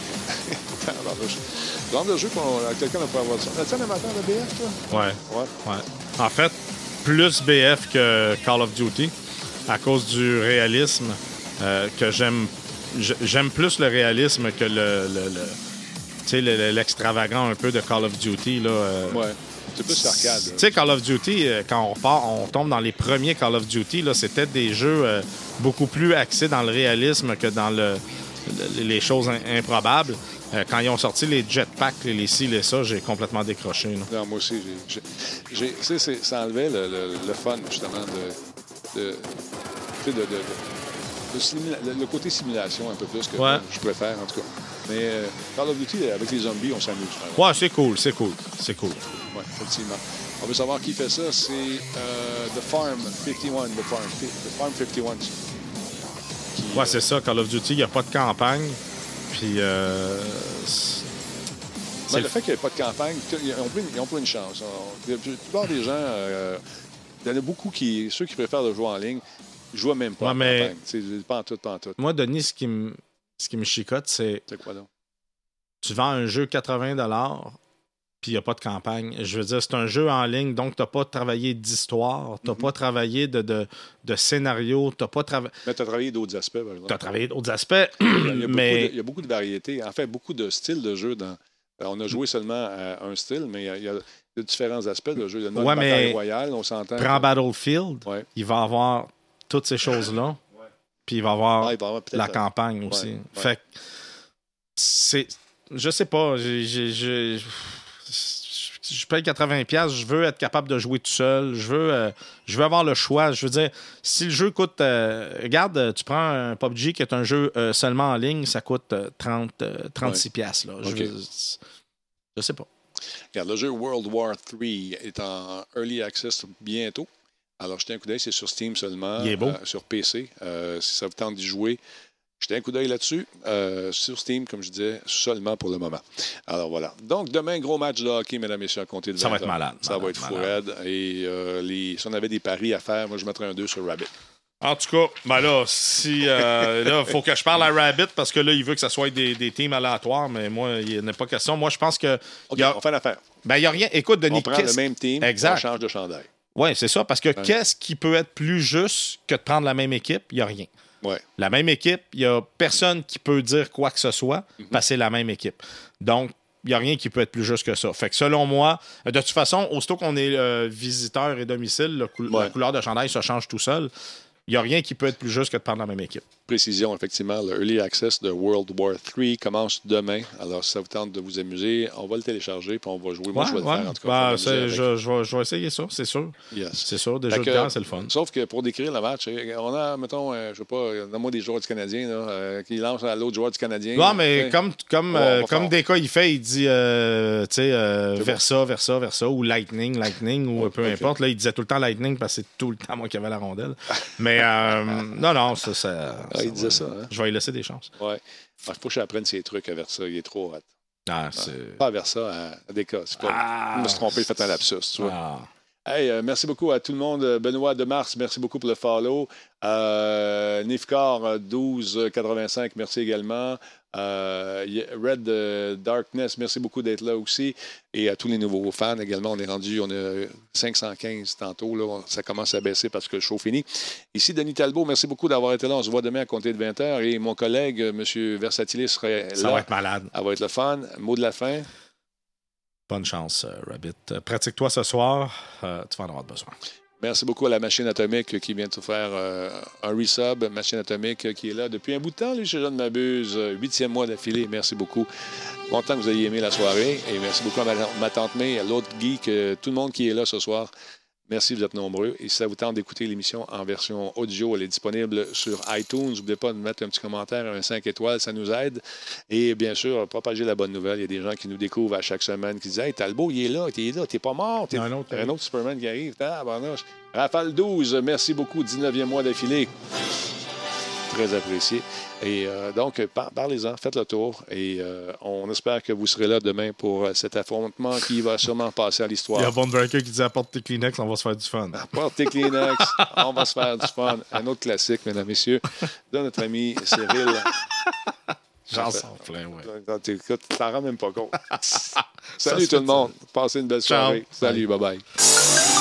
Le genre de jeu qu'on quelqu'un n'a pas avoir ça. As-tu un amateur de B F, toi? Ouais. Ouais. Ouais. En fait, plus B F que Call of Duty, à cause du réalisme euh, que j'aime. J'aime plus le réalisme que le, le, le tu sais, le, l'extravagant un peu de Call of Duty. Là, euh, ouais, c'est plus arcade. Tu sais, Call of Duty, quand on repart, on tombe dans les premiers Call of Duty, là, c'était des jeux euh, beaucoup plus axés dans le réalisme que dans le, le, les choses in- improbables. Euh, quand ils ont sorti les jetpacks, les ci, les ça, j'ai complètement décroché. Là. Non, moi aussi, j'ai, j'ai, j'ai, c'est, c'est, ça enlevait le, le, le fun, justement, de... de, de, de, de Le, simula- le côté simulation un peu plus que ouais. je préfère, en tout cas. Mais euh, Call of Duty, avec les zombies, on s'amuse. Ouais, c'est cool, c'est cool, c'est cool. Oui, effectivement. On veut savoir qui fait ça. C'est euh, The Farm cinquante et un. The Farm, The Farm cinquante et un. Qui, ouais, euh, c'est ça. Call of Duty, il n'y a pas de campagne. Puis... Euh, mais le fait qu'il n'y ait pas de campagne, ils ont pris, ils ont pris une chance. La plupart des gens, euh, il y en a beaucoup qui, ceux qui préfèrent de jouer en ligne, je vois même pas ouais, en mais... campagne. C'est pas en tout, pas en tout. Moi, Denis, ce qui me, ce qui me chicote, c'est... C'est quoi donc? Tu vends un jeu quatre-vingts dollars, puis il n'y a pas de campagne. Je veux dire, c'est un jeu en ligne, donc tu n'as pas travaillé d'histoire, tu n'as mm-hmm. pas travaillé de, de, de scénario, tu n'as pas travaillé... Mais tu as travaillé d'autres aspects, par exemple. Tu as travaillé d'autres aspects, il y a mais... Il y a beaucoup de variétés. En fait, beaucoup de styles de jeu. Dans... On a joué seulement à un style, mais il y a, il y a différents aspects de jeu. Il y a notre ouais, bataille mais royale, on s'entend. Prends que... Battlefield, ouais. Il va avoir toutes ces choses-là, ouais. Puis il va avoir, ah, il va avoir la euh... campagne aussi. Ouais, ouais. Fait que c'est... Je sais pas, j'ai... j'ai, j'ai... je paye quatre-vingts dollars, je veux être capable de jouer tout seul, je veux, euh, je veux avoir le choix. Je veux dire, si le jeu coûte... Euh, regarde, tu prends un P U B G qui est un jeu euh, seulement en ligne, ça coûte euh, trente, euh, trente-six dollars. Là. Je, okay. veux, je sais pas. Regarde, le jeu World War trois est en Early Access bientôt. Alors, jetez un coup d'œil, c'est sur Steam seulement. Il est beau. Euh, sur P C. Euh, si ça vous tente d'y jouer, jetez un coup d'œil là-dessus. Euh, sur Steam, comme je disais, seulement pour le moment. Alors, voilà. Donc, demain, gros match de hockey, mesdames et messieurs, à compter de vingt Ça va être malade. Ça malade, va être fou malade. raide. Et euh, les, si on avait des paris à faire, moi, je mettrais un deux sur Rabbit. En tout cas, ben là, si euh, là, faut que je parle à Rabbit parce que là, il veut que ça soit des, des teams aléatoires, mais moi, il n'est pas question. Moi, je pense que. OK, y a... on fait l'affaire. Ben, il n'y a rien. Écoute, Denis. On prend le même team, exact. on change de chandail. Oui, c'est ça, parce que ouais. Qu'est-ce qui peut être plus juste que de prendre la même équipe? Il n'y a rien. Ouais. La même équipe, il n'y a personne qui peut dire quoi que ce soit, mm-hmm. parce que c'est la même équipe. Donc, il n'y a rien qui peut être plus juste que ça. Fait que selon moi, de toute façon, aussitôt qu'on est euh, visiteur et domicile, le cou- ouais. la couleur de chandail se change tout seul. il n'y a rien qui peut être plus juste que de prendre la même équipe. Précision, effectivement, le Early Access de World War trois commence demain. Alors, si ça vous tente de vous amuser, on va le télécharger puis on va jouer. Moi, ouais, je vais ouais. le faire, en tout cas. Bah, je, je, je, vais, je vais essayer ça, c'est sûr. Yes. C'est sûr, des jeux de guerre, c'est le fun. Sauf que pour décrire le match, on a, mettons, euh, je sais pas, donne-moi des joueurs du Canadien là, euh, qui lancent à l'autre joueur du Canadien. Non, mais t'sais, comme, comme, oh, euh, comme des cas, il fait, il dit, euh, tu sais, euh, Versa, Versa, Versa, ou Lightning, Lightning, ou oh, peu okay. importe. Là, il disait tout le temps Lightning parce que c'est tout le temps moi qui avais la rondelle. Mais euh, non, non, ça, ça, ah, ça il disait va, ça. Hein? Je vais lui laisser des chances. Oui. Il faut que j'apprenne ces trucs à Versa. Il est trop hot. Ah, c'est... Pas à Versa, à, à Desca. C'est pas... Ah, je me suis trompé, j'ai fait un lapsus. Tu vois. Ah. Hey, euh, merci beaucoup à tout le monde. Benoît de Mars, merci beaucoup pour le follow. Euh, Nifcar douze quatre-vingt-cinq, merci également. Euh, Red euh, Darkness, merci beaucoup d'être là aussi. Et à tous les nouveaux fans également, on est rendu, on a cinq cent quinze tantôt. Là, ça commence à baisser parce que le show finit. Ici, Denis Talbot, merci beaucoup d'avoir été là. On se voit demain à compter de vingt heures. Et mon collègue, M. Versatilis, serait là. Ça va être malade. Ça va être le fun. Mot de la fin. Bonne chance, Rabbit. Pratique-toi ce soir. Euh, tu vas en avoir besoin. Merci beaucoup à la Machine Atomique qui vient de faire euh, un resub. Machine Atomique qui est là depuis un bout de temps, lui, si je ne m'abuse. Huitième mois d'affilée. Merci beaucoup. Content que vous ayez aimé la soirée. Et merci beaucoup à ma, ma tante May, à l'autre geek, euh, tout le monde qui est là ce soir. Merci, vous êtes nombreux. Et si ça vous tente d'écouter l'émission en version audio, elle est disponible sur iTunes. N'oubliez pas de mettre un petit commentaire, un cinq étoiles, ça nous aide. Et bien sûr, propager la bonne nouvelle. Il y a des gens qui nous découvrent à chaque semaine, qui disent « Hey, Talbot, il est là, t'es là, t'es pas mort. » Il y a un autre, un autre Superman qui arrive. Ah, ben là, Rafale douze, merci beaucoup, dix-neuvième mois d'affilée. Très apprécié. Et euh, donc, par, parlez-en, faites le tour. Et euh, on espère que vous serez là demain pour euh, cet affrontement qui va sûrement passer à l'histoire. Il y a Von Breaker qui dit apporte tes Kleenex, on va se faire du fun. Apporte tes Kleenex, on va se faire du fun. Un autre classique, mesdames et messieurs, de notre ami Cyril. J'en sens plein, oui. Tu t'en rends même pas compte. Salut tout le monde. Passez une belle soirée. Ciao. Salut, bye bye.